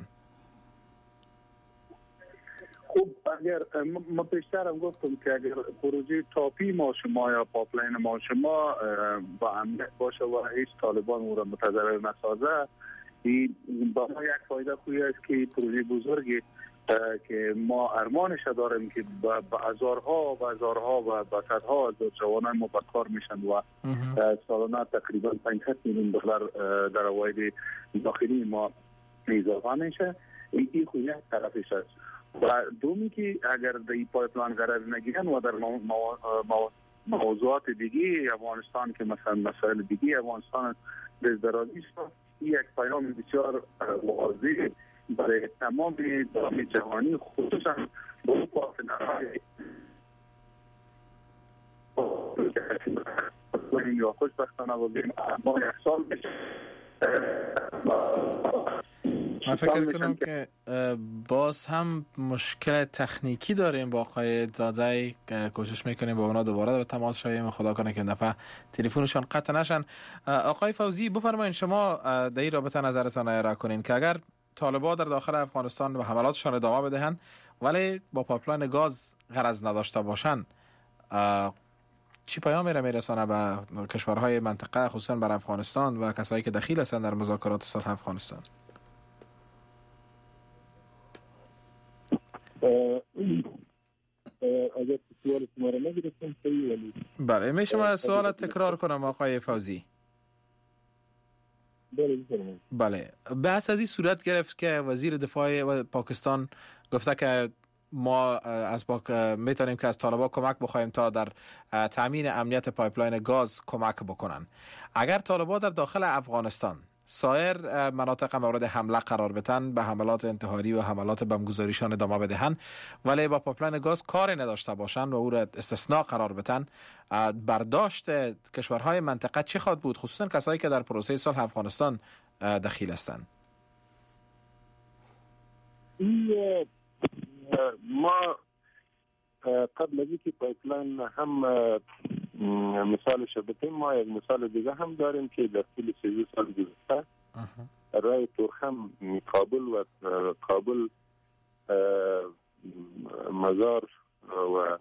خب اگر ما پیشترم گفتم که اگر پروژه تاپی ما شما یا پایپلاین ما شما با امنیت باشه و هیچ طالبان او را متضرر نسازه این با ما یک فایده خوبی است که پروژه بزرگی که ما ارمانش داریم که با هزارها و صدها هزار جوانان ما کار میشن و سالانه تقریبا 500 میلیون دلار در عواید داخلی ما اضافه میشه این خود یک طرفش است و دومی که اگر در این پایپلاین قرار نگیرن و در موضوعات دیگه افغانستان که مثلا مسائل دیگه افغانستان دست درازی است یک پیام بسیار واضح برای تمام دام جهانی، خصوصا اروپا یا خوشبختانه بودیم ما یک سال بشه. من فکر کنم که باز هم مشکل تکنیکی داریم با آقای زاده، کوشش میکنیم با اونا دوباره به تماس شویم، خدا کنه که این دفعه تلفنشون قطع نشن. آقای فوزی بفرمایید شما در این رابطه نظرتان ارائه کنین که اگر طالبان در داخل افغانستان به حملاتشان ادامه بدهند ولی با پایپلاین گاز غرض نداشته باشند، چی پیامی را میرسانه به کشورهای منطقه، خصوصا بر افغانستان و کسایی که دخیل هستند در مذاکرات صلح افغانستان؟ اگر سوال شما را نگرفتم صحیح ولی بله میشه سوال تکرار کنم آقای فوزی؟ بله بحث از این صورت گرفت که وزیر دفاع پاکستان گفته که ما میتونیم که از طالبان کمک بخوایم تا در تامین امنیت پایپلاین گاز کمک بکنن. اگر طالبان در داخل افغانستان سایر مناطق مورد حمله قرار بدن، به حملات انتحاری و حملات بمبگذاریشان ادامه بدهند ولی با پایپلاین گاز کاری نداشته باشند و او را استثناء قرار بدن، برداشت کشورهای منطقه چه خواهد بود، خصوصا کسایی که در پروسه صلح افغانستان دخیل هستند؟ ما قبل از اینکه پایپلاین هم مثالش بتیم، ما یک مثال دیگه هم داریم که در طول 13 سال گذشته راه تورخم کابل مزار و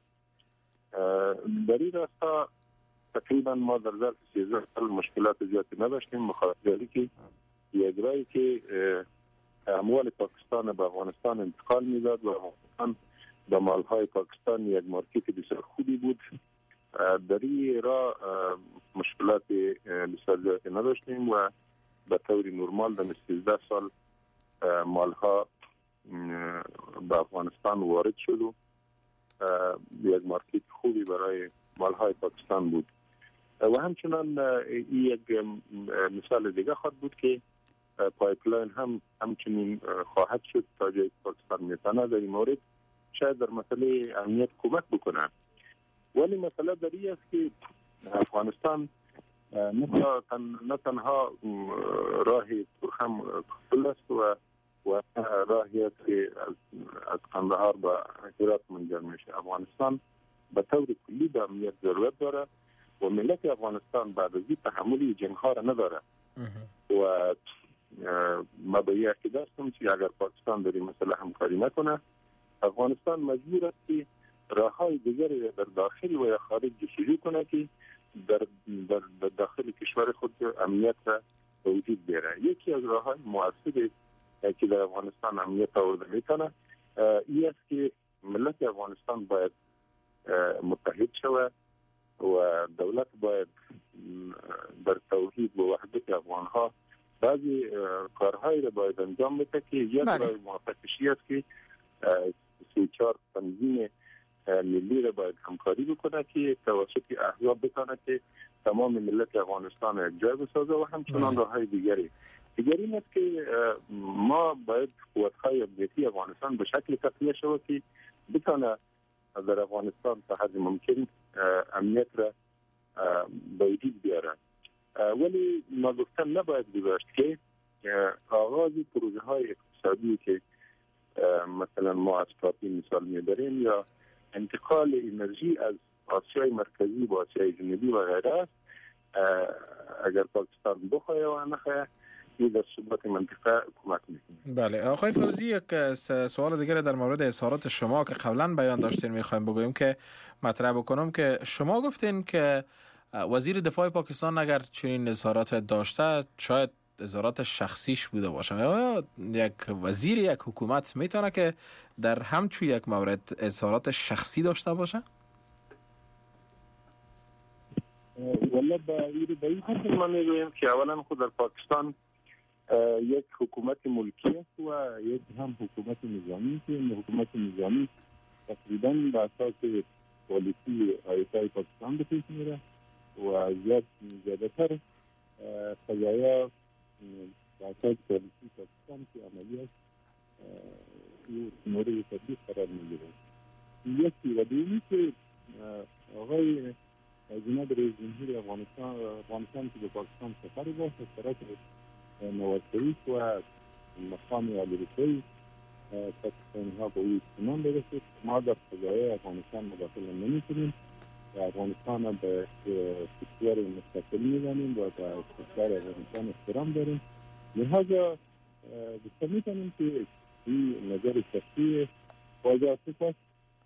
در این راستا تقریبا ما در ظرف 13 سال مشکلات زیادی نداشتیم، مخاطری که یک راهی که اموال پاکستان به افغانستان انتقال میداد و افغانستان با مالهای پاکستان یک مارکت بسیار خوبی بود. در این راه مشکلات بسیار زیادی نداشتیم و به طور نرمال در 13 سال مالها به افغانستان وارد شد و یک مارکت خوبی برای مالهای پاکستان بود. و همچنان یک مثال دیگه خواهد بود که پایپلاین هم همچنین خواهد شد تا جایی پاکستان میتونه در این مورد شاید در مسئله امنیت کمک بکنه. ولی مسئله در این است که افغانستان نه تنها راه تورخم کابل است و راهی است که از قندهار به هرات منجر میشه. افغانستان به طور کلی به امنیت ضرورت داره و ملت افغانستان بعد از این تحمل جنگ ها را نداره و ما به این عقیده هستم که اگر پاکستان در این مسئله همکاری نکنه، افغانستان مجبور است که راههای دیگری در داخل و یا خارج جستجو کنه که در داخل کشور خود امنیت را به وجود بیاره. یکی از راههای مؤثری که در افغانستان امنیت آورده میتونه این است که ملت افغانستان باید متحد شود و دولت باید در توحید و وحدت افغانها بعضی کارهایی را باید انجام بده که یک راه موافقشی است که 34 تنظیم ملی را باید همکاری بکنه که توسط احزاب بتونه که تمام ملت افغانستان یک جای بسازه و همچنان راههای دیگری این است که ما باید قوت‌های امنیتی افغانستان به شکل تقویه شود که بتونه در افغانستان تا حد ممکن امنیت را به وجود بیاره. ولی ما گفتن نباید گذاشت که آغاز پروژه های اقتصادی که مثلا ما از پاپی مثال میبریم یا انتقال انرژی از آسیای مرکزی به آسیای جنوبی و غیره، اگر پاکستان بخواه و نخواه این در ثبات منطقه کمک میکنه. بله آقای فوزی، یک سوال دیگر در مورد اظهارات شما که قبلا بیان داشتین میخوایم بگویم که مطرح بکنم که شما گفتین که وزیر دفاع پاکستان اگر چنین اظهارات داشته شاید اظهارات شخصیش بوده باشه. یا یک وزیر یک حکومت میتونه که در همچون یک مورد اظهارات شخصی داشته باشه؟ والله به این حد ما میگویم که اولا خود در پاکستان یک حکومت ملکی است و یک هم حکومت نظامی که حکومت نظامی تقریبا به اساس پالیسی آیتای پاکستان به پیش میره و زیادتر قضایا راځي چې پاکستان کې عملیات یو نوري تدبیر قرار نیولې. یکی ودیوی چې هغه جناب رئیس جمهور افغانستان کې د پاکستان سفر وکړ سره نواز شریف و مقام علی روسیه پاکستان ها به این اطمینان برسید ما در فضای افغانستان مداخله نمی‌کنیم و افغانستان به کشور مستقل می‌دانیم و به کشور افغانستان احترام داریم. لہذا می‌تونیم که این نظر شخصی واضح است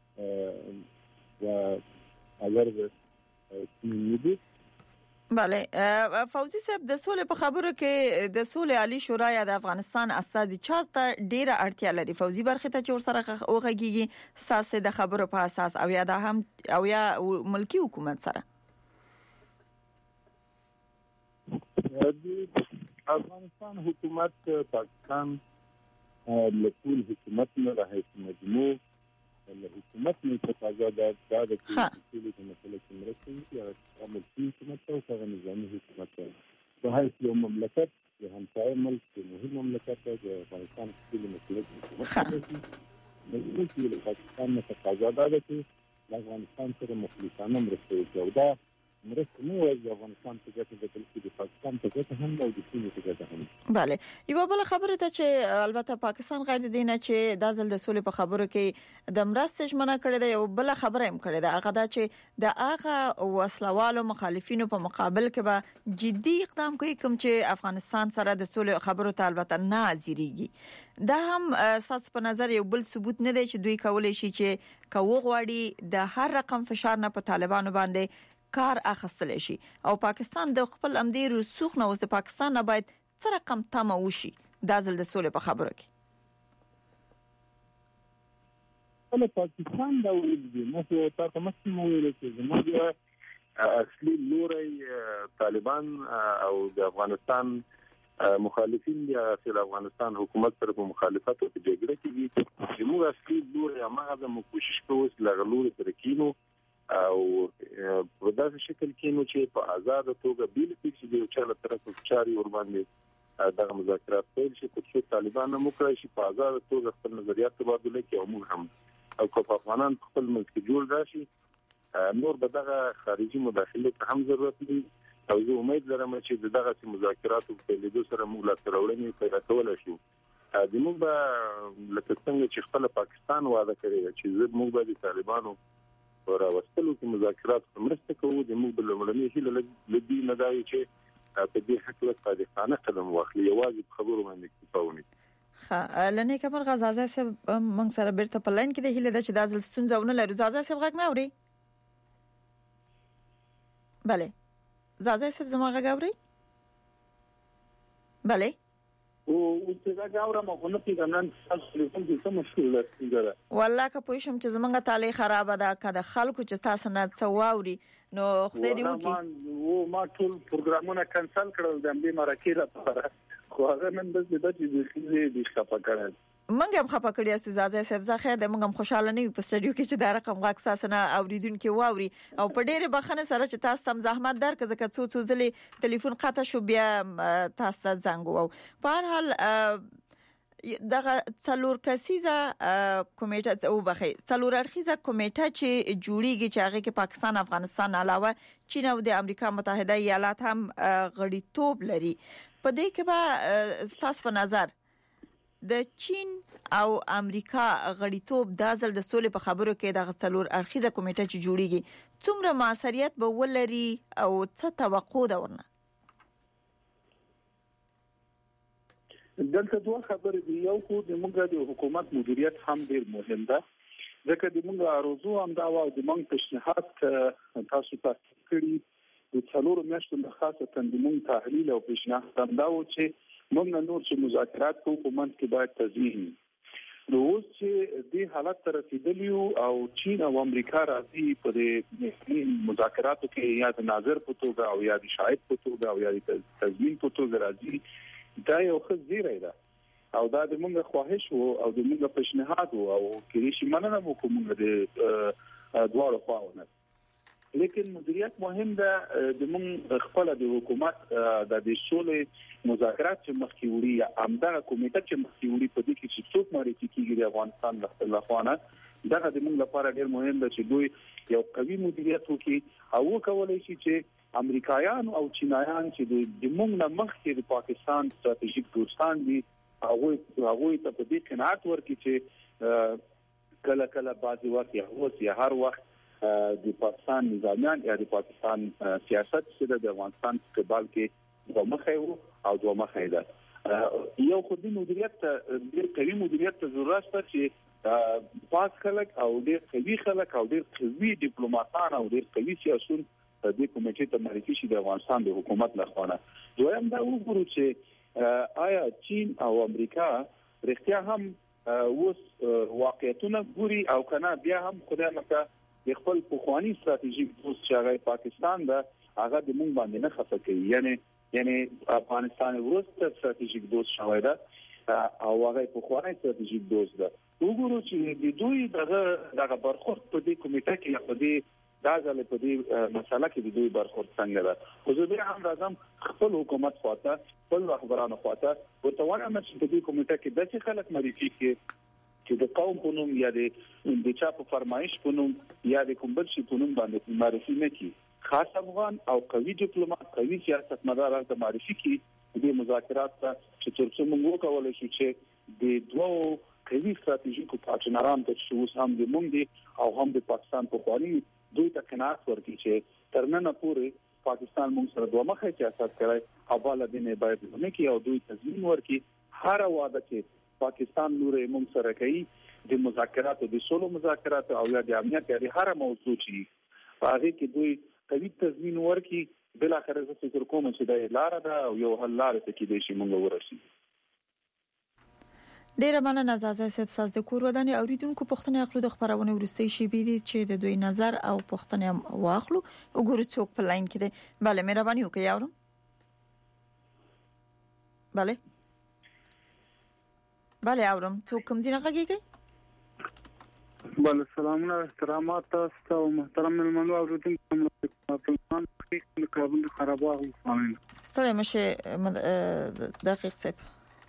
و اگر می‌بود بله فوزي صاحب د سولې په خبرو کې د سولې عالی شورا یا د افغانستان استازي چاته ډیره اړتیا لري فوزي برخه ته چې ورسره وغږیږي ساسه د خبرو په اساس او یا د هم او یا ملکی حکومت سره افغانستان حکومت پاکستان لکول حکومت نه راهي مجموع الحكومات من تتعدد بعد كل مسألة مرسية عمل فيه حكومات وكذا نظامي حكومات وهي اليوم مملكات هم تعمل في مهم مملكات أفغانستان كل مسألة حكومات في الباكستان تتعدد بعد كل أفغانستان ترى مخلصانة مرسية جودة مرسته مو از افغانستان ته ګټه د پاکستان ته ګټه هم او د چین ته ګټه هم. بله یو بل خبره ته چې البته پاکستان غیر دینه چې د ځل د سولې په خبرو کې د مرستې ژمنه کړې ده یو بل خبره هم کړې ده هغه دا چې د هغه وسلوالو مخالفینو په مقابل کې به جدي اقدام کوي کوم چې افغانستان سره د سولې خبرو ته البته نه حاضرېږي. دا هم اساس په نظر یو بل ثبوت نه دی چې دوی کولای شي چې کوو غواړي د هر رقم فشار نه په طالبانو باندې کار اخیستل شي او پاکستان د خپل امدی رسوخ نه اوس د پاکستان نه باید څه رقم تمه وشي د ځل د سولې په خبرو کې. ولې پاکستان دا ویل دي نو تاسو مخکې مو ویل چې زموږ اصلي لوري طالبان او د افغانستان مخالفین دي چې افغانستان حکومت سره په مخالفت او په جګړه کې دي چې موږ اصلي لوري هغه د کوشش کوو چې لغلوري تر کینو او په داسې شکل کې نو چې په آزاد توګه بیل چې د چاله طرف چاري ور باندې دغه مذاکرات پیل شي چې طالبان هم وکړي چې په آزاد توګه خپل نظریات تبادله کوي او موږ هم او که افغانان خپل ملک جوړ راشي نور به دغه خارجي مداخله ته هم ضرورت دی او زه امید لرم چې دغه مذاکرات په لیدو سره موږ لا ترولنې پیدا کولای شو. د موږ به لکه څنګه چې خپل پاکستان وعده کړی چې موږ به د طالبانو پر وسلو کې مذاکرات مرسته کوو د موږ بلمړنی هیله لدی نه دی چې په دې حق له صادقانه قدم واخلي یوازې خبرو باندې کفاوني. ها لنه کمر غزازه سه موږ سره بیرته په لاین کې د هیله د چې د ځل ستونزونه لري زازه سه غږ نه اوري. بله زازه سه زما غږ اوري. بله او چې دا غاورم خو نه پیژنم تاسو ټلیفون کې څه مشکل لري والله که پوښم چې زمونږ تعالی خراب ده کده خلکو چې تاسو نه څواوري نو خدای دې وکړي ما ټول پروګرامونه کینسل کړل د دې مرکه لپاره خو هغه نن د دې د ښه کړل منګ هم خپه کړی اساس زازه صاحب زه خیر د منګ هم خوشاله نه په سټډیو کې چې دا رقم غاک ساسنه اوریدونکو واوري او په ډېر بخنه سره چې تاسو تم زحمت درک ځکه څو ځلې ټلیفون قطع شو بیا تاسو ته زنګ وو په هر حال دغه څلور کسیزه کمیټه او بخې څلور اړخیزه کمیټه چې جوړیږي چې هغه کې پاکستان افغانستان علاوه چین او د امریکا متحده ایالات هم غړیتوب لري په دې کې به تاسو په نظر د چین او امریکا غړیتوب د ځل د سولې په خبرو کې د څلور اړخیزه کمیټه چې جوړیږي څومره موثریت به ولري او څه توقع ده ورنه دلته دوه خبرې دي یو خو د موږ د حکومت مدیریت هم ډیر مهم ده ځکه د موږ ارزو هم دا و د موږ پیشنهاد تاسو ته کړی د څلورو میاشتو د خاصه تنظیم تحلیل او پیشنهاد هم دا و چې موږ نور چې مذاکرات په حکومت کې باید تضمین نو اوس چې د حالت تر رسیدلی او چین او امریکا راځي په دې مذاکراتو کې یا د ناظر په توګه او یا د شاهد په توګه او یا د تضمین په توګه راځي دا یو ښه زیری ده او دا د موږ خواهش او د موږ پیشنهاد او کې شي مننه مو کوم د دواړو خواونه لیکن مدیریت مهم ده د مون خپل د حکومت د سولې مذاکرات چې مخکې وړي همدغه کمیټه چې مخکې وړي په دې کې چې څوک معرفي کیږي د افغانستان د خپل لخوانه دغه د مون لپاره ډیر مهم ده چې دوی یو قوي مدیریت وکړي او کولای شي چې امریکایان او چینایان چې د مونږ نه مخکې د پاکستان ستراتیژیک دوستان دي هغه ته په دې قناعت ورکړي چې کله کله بعضی وخت یا هر وخت د پاکستان نظامیان یا د پاکستان سیاست چې د افغانستان په قبال کې دوه مخه او دوه مخه ده یو خودي مدیریت ډیر قوي مدیریت ته ضرورت شته چې پاس خلک او ډیر قوي خلک او ډیر قوي ډیپلوماټان او ډیر قوي سیاسيون د دې کمیټې ته معرفي شي د افغانستان د حکومت لخوا. دویم دا وګورو چې آیا چین او امریکا رښتیا هم اوس واقعیتونه ګوري او کنه بیا هم خدای مکه د خپل پخوانی ستراتیژیک دوست چې هغه پاکستان ده هغه د مونږ باندې نه خفه کوي یعنی افغانستان ورسته ستراتیژیک دوست شوی ده او هغه پخوانی ستراتیژیک دوست ده. وګورو چې د دوی دغه برخورد په دې کمیټه کې په دې دا ځل په دې مسله کې د دوی برخورد څنګه ده خو زه به هم راځم خپل حکومت خواته خپل رهبرانو خواته ورته وایم چې د دې کمیټه کې داسې خلک معرفي کړي چې د قوم په نوم یا د چا په فرمایش په نوم یا د کوم بل شي په نوم باندې معرفي نه کړي خاص افغان او قوي ډیپلوماټ قوي سیاستمدار ته معرفي کړي د مذاکرات ته چې ترڅو موږ وکولای شو چې د دوه قوي ستراتیژیکو پارتنرانو ته چې اوس هم د مونږ دي او هم د پاکستان په خواني دوی ته قناعت ورکړي چې ترننه پورې پاکستان موږ سره دوه مخه سیاست کوي او بل دې باید نه کوي او دوی تضمین ورکړي هر وعده چې پاکستان نور موږ سره کوي د مذاکراتو د سولو مذاکرات او یا د امنیت لري هر موضوع چې هغه کې دوی قوي تضمین ورکړي بل اخر زه فکر کوم چې دا لار ده او یو حل لار ته کې د شي موږ ورسي. ډیره مننه زازه صاحب ساز د کور ودانې اوریدونکو پښتنې اخلو د خبرونه ورستي شي بيدي چې د دوی نظر او پښتنې واخلو وګورو څوک په لاین کې دی. bale مهرباني وکړئ یارم. bale اورم څوک کوم ځای نه غږیږي. بل سلامونه احترامات تاسو او محترم ملمنو اوریدونکو په کابل خراباغ وفامین ستړي مشه دقیق صاحب.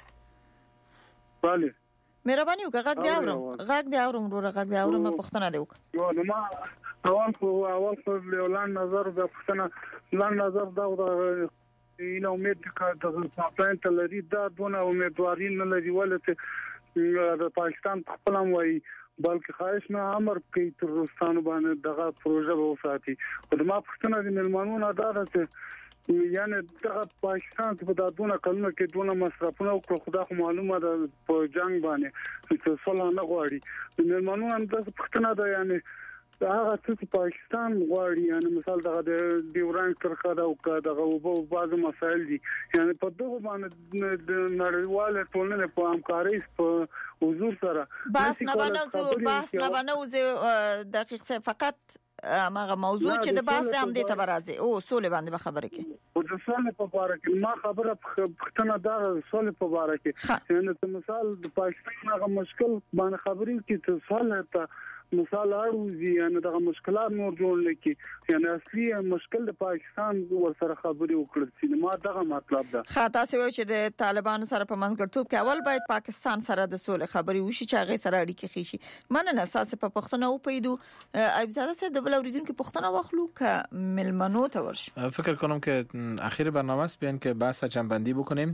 bale مهرباني وکړه غږ دی اورم پښتنه دی وکړه نو ما اول خو لاندې نظر د پښتنه لاندې نظر دا اینه امید د پاکستان ته لري دا دونه امیدواري نه لري ولته د پاکستان خپل وایي بلکې خواهش نه امر کوي تر روسانو باندې دغه پروژه وساتي او د ما پښتنه د ملمنو نه دا راځي یعنی دغه پاکستان په دادونه کلمه کې دونه مصرفونه او خدای معلومه ده په جنگ باندې چې صلح نه غواړي د ملمنو هم د پښتنه ده یعنی هغه چې پاکستان غواړي یعنی مثال دغه د ډیوران ترخه او دغه او بعض مسایل دي یعنی په دغه باندې د نړیواله ټولنې په همکارۍ په حضور سره بس نه بنو دقیق فقط ماغه موضوع چې د باز هم د تبرازي او سولې باندې خبره کې او د سولې په اړه کې ما خبره پښتنه دا سولې په اړه کې یعنی مثال د پاکستان هغه مشکل باندې خبرې کې ته سولې ته مثال اړوزي یعنی دغه مشکلات نور جوړ لکه یعنی اصلي مشکل د پاکستان ور سره خبرې وکړل چې ما دغه مطلب ده خاطا سوي چې د طالبانو سره په منځګړتوب کې اول باید پاکستان سره د سولې خبرې وشي چې هغه سره اړیکې خېشي مننه اساس په پښتنه او پیدو ایبزاده سره د بل اوریدونکو پښتنه واخلو ک ملمنو ته ورش فکر کنم که اخیر برنامه است بیان که بحث جنبندی بکنیم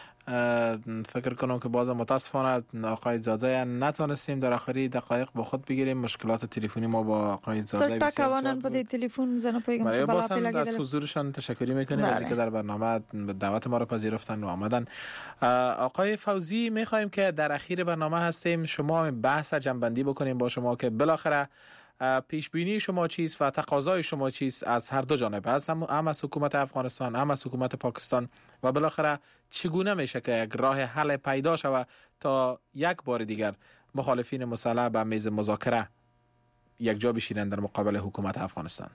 فکر کنم که باز متاسفانه آقای زاده نتونستیم در آخری دقایق با خود بگیریم مشکلات تلفنی ما با آقای زاده بسیار زیاد بود تلفن زنه پیغام برای باز هم از حضورشان تشکری میکنیم از اینکه در برنامه دعوت ما را پذیرفتن و آمدن. آقای فوزی میخوایم که در اخیر برنامه هستیم شما بحث جنبندی بکنیم با شما که بالاخره پیش بینی شما چیست و تقاضای شما چیست از هر دو جانب هم از حکومت افغانستان هم از حکومت پاکستان و بالاخره چگونه میشه که یک راه حل پیدا شود تا یک بار دیگر مخالفین مسلح به میز مذاکره یک جا بشینند در مقابل حکومت افغانستان.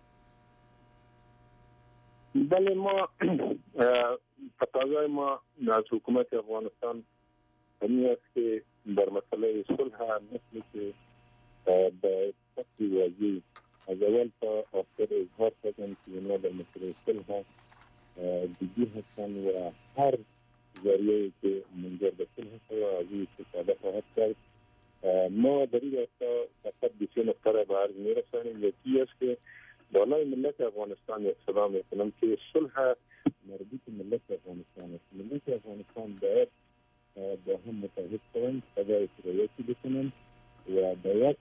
بله ما تقاضای ما از حکومت افغانستان همین است که در مسئله صلح مثل که به تقوی واضح از اول تا آخر اظهار کردن که اینا در مسئله صلح جدی هستن و هر ذریعه که منجر به صلح و از این استفاده خواهد کرد. ما در این راستا فقط به سه نقطه را به عرض می‌رسانیم. یکی است که بالای ملت افغانستان اقتدا می‌کنم که صلح مربوط ملت افغانستان است. ملت افغانستان باید با هم متحد شوند، قضای رعایتی بکنند و باید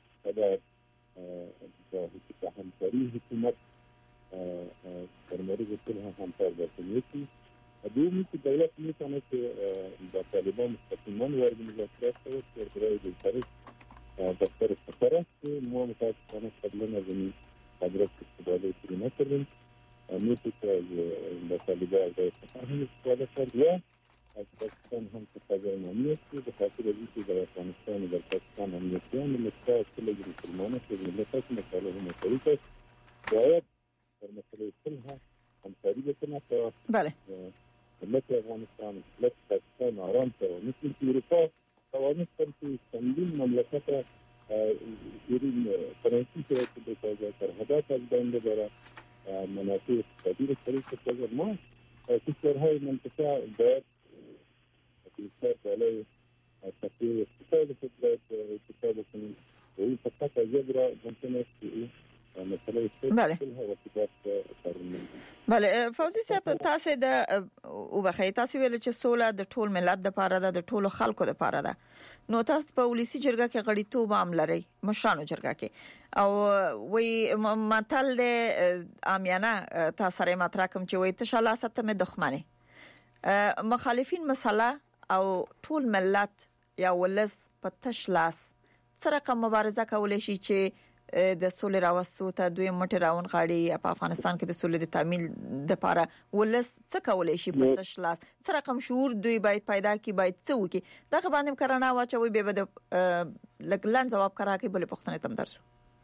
با همکاری حکومت در مورد صلح همکار باشند. یکی دومی که دولت میتونه که با طالبان مستقیما وارد مذاکرات شود که برای بهتری دفتر سفر است که ما متاسفانه قبلا از این قدرت استفاده نکردیم. میشه که از با طالبان از سفر هم استفاده کرد و از پاکستان هم تقاضای نامی است که به خاطر از اینکه در افغانستان و در پاکستان امنیتیان ملت‌ها از کل مسلمانان که ملت‌ها که مطالب مشترک است باید در مسئله صلح همکاری بکنه تا ملت افغانستان ملت پاکستان آرام شود. مثل که اروپا توانست که چندین مملکت ایرین فرانسی شود که بسازد سرحدات از بین ببرد منافع اقتصادی را شریک بسازد. ما کشورهای منطقه باید بیشتر بالای تقویه اقتصاد خود باید اقتصاد بکنیم و این فقط از یک را ممکن است که این مسئله صلح و ثبات بله فوزي صاحب تاسو د وبخې تاسو ویل چې سوله د ټول ملت د پاره ده، د ټولو خلکو د پاره ده. نو تاسو په ولسی جرګه کې غړیتوب عام لري مشرانو جرګه کې او وی متل د عامیانه تاسو سره مطرح کوم چې وی تشاله ستمه دښمنه مخالفین مسله او ټول ملت یا ولس په تشلاس سره کوم مبارزه کولای شي چې د سولې راوستو ته دوی مټ راون غاړي په افغانستان کې د سولې د تامین د لپاره ولس څه کولای شي په تشلاس سره کوم شعور دوی باید پیدا کی باید څه وکي دغه باندې کرنا واچوي به د لګلان جواب کرا کې بل پښتنه تم درسو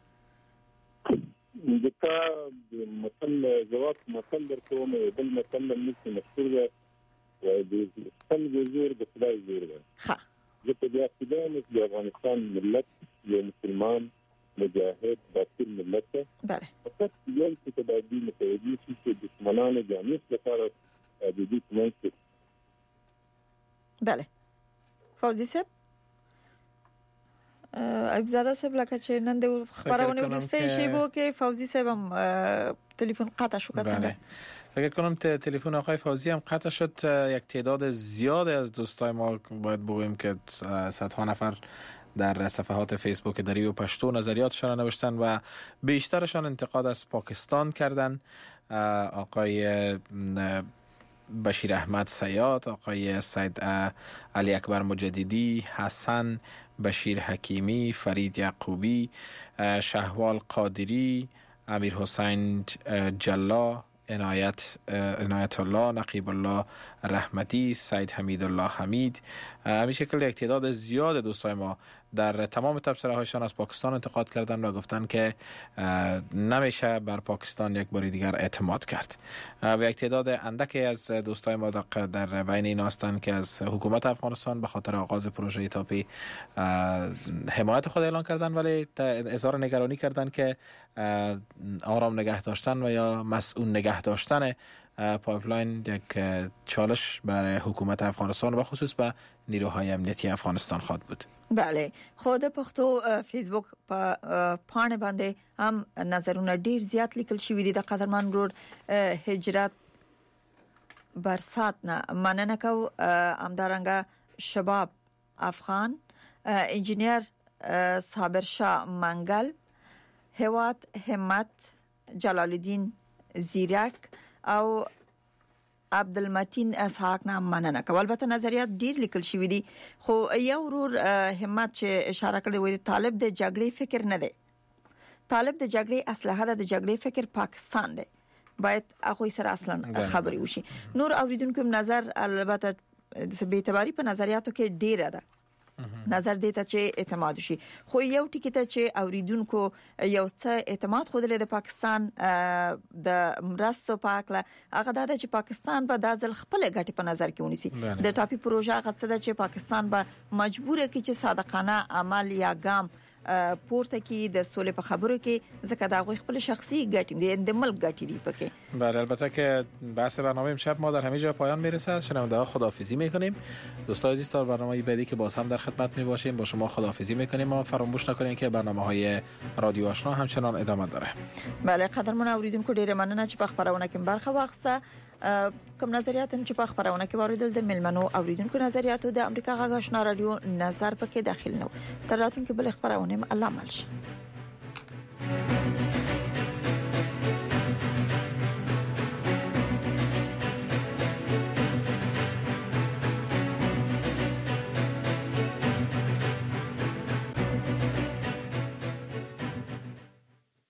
دغه مثال جواب مثال درکوم بل مثال نشي مشهور دی و د خپل زور د خدای زور دی ها زه په دې اقتدام د افغانستان ملت یو مسلمان مجاهد باطل ملت بله فقط یو څه د دې متوجي چې دشمنانو جامع لپاره د دې کومه بله فوزي صاحب ابزاده صاحب لکه چې نن د خبرونه ولسته شی بو کې فوزي صاحب هم تلفن قطع شو کتنده فکر کنم تلفن آقای فوزی هم قطع شد. یک تعداد زیادی از دوستای ما باید بگوییم که صدها نفر در صفحات فیسبوک دری و پشتو نظریاتشان نوشتن و بیشترشان انتقاد از پاکستان کردن. آقای بشیر احمد سیاد، آقای سید علی اکبر مجددی، حسن بشیر حکیمی، فرید یعقوبی، شهوال قادری، امیر حسین جلا، عنایت الله، نقیب الله رحمتی، سید حمید الله حمید، همین شکل یک تعداد زیاد دوستای ما در تمام تبصره هایشان از پاکستان انتقاد کردن و گفتن که نمیشه بر پاکستان یک بار دیگر اعتماد کرد. و یک تعداد اندکی از دوستای ما در بین این هستند که از حکومت افغانستان به خاطر آغاز پروژه تاپی حمایت خود اعلان کردن، ولی اظهار نگرانی کردن که آرام نگه داشتن و یا مسئول نگه داشتن پایپلاین یک چالش برای حکومت افغانستان و خصوص به نیروهای امنیتی افغانستان خواهد بود. بله خود پښتو فیسبوک په پاڼه باندې هم نظرونه ډیر زیات لیکل شوی دي. د قدرمن ورور هجرت برسات نه مننه کو امدارنګ شباب افغان انجینیر صابر شاه منګل هواد همت جلال الدین زیرک او عبدالمتین اسحاق نام مننه کول. البته نظریات ډیر لیکل شوی دي خو یو ورور همت چې اشاره کړې وي طالب د جګړې فکر نه دی، طالب د جګړې اسلحه د جګړې فکر پاکستان دی، باید هغه سره اصلا خبري وشي. نور اوریدونکو نظر البته د به اعتباري په نظریاتو کې ډیر ده نظر دیتا چې اعتماد شي، خو یو ټکی ته چې اوریدونکو یو څه اعتماد خوده د پاکستان د مرستو پاکله هغه د چې پاکستان به د ځل خپل ګټې په نظر کې ونیسي. د ټاپي پروژه هغه څه ده چې پاکستان به مجبور کی چې صادقانه عمل یا ګام پورته کی د سولې په خبرو کې ځکه دا غوي خپل شخصي ګټې د ملک ګټې دی پکې. بله البته که بحث برنامه امشب ما در همه جا پایان میرسد. شنونده‌ها خداحافظی میکنیم. دوستان عزیز تا برنامه بعدی که باز هم در خدمت میباشیم با شما خداحافظی میکنیم. ما فراموش نکنید که برنامه‌های رادیو آشنا همچنان ادامه داره. بله قدرمن اوریدونکو ډیره مننه چې په خبرونه کې برخه واخیسته. کوم نظریات هم چې په خبرونه کې واردل د ملمنو اوریدونکو نظریاتو د امریکا غږ آشنا رادیو نظر پکې داخل نو. تر راتلونکي بل خبرونه الله ملشه.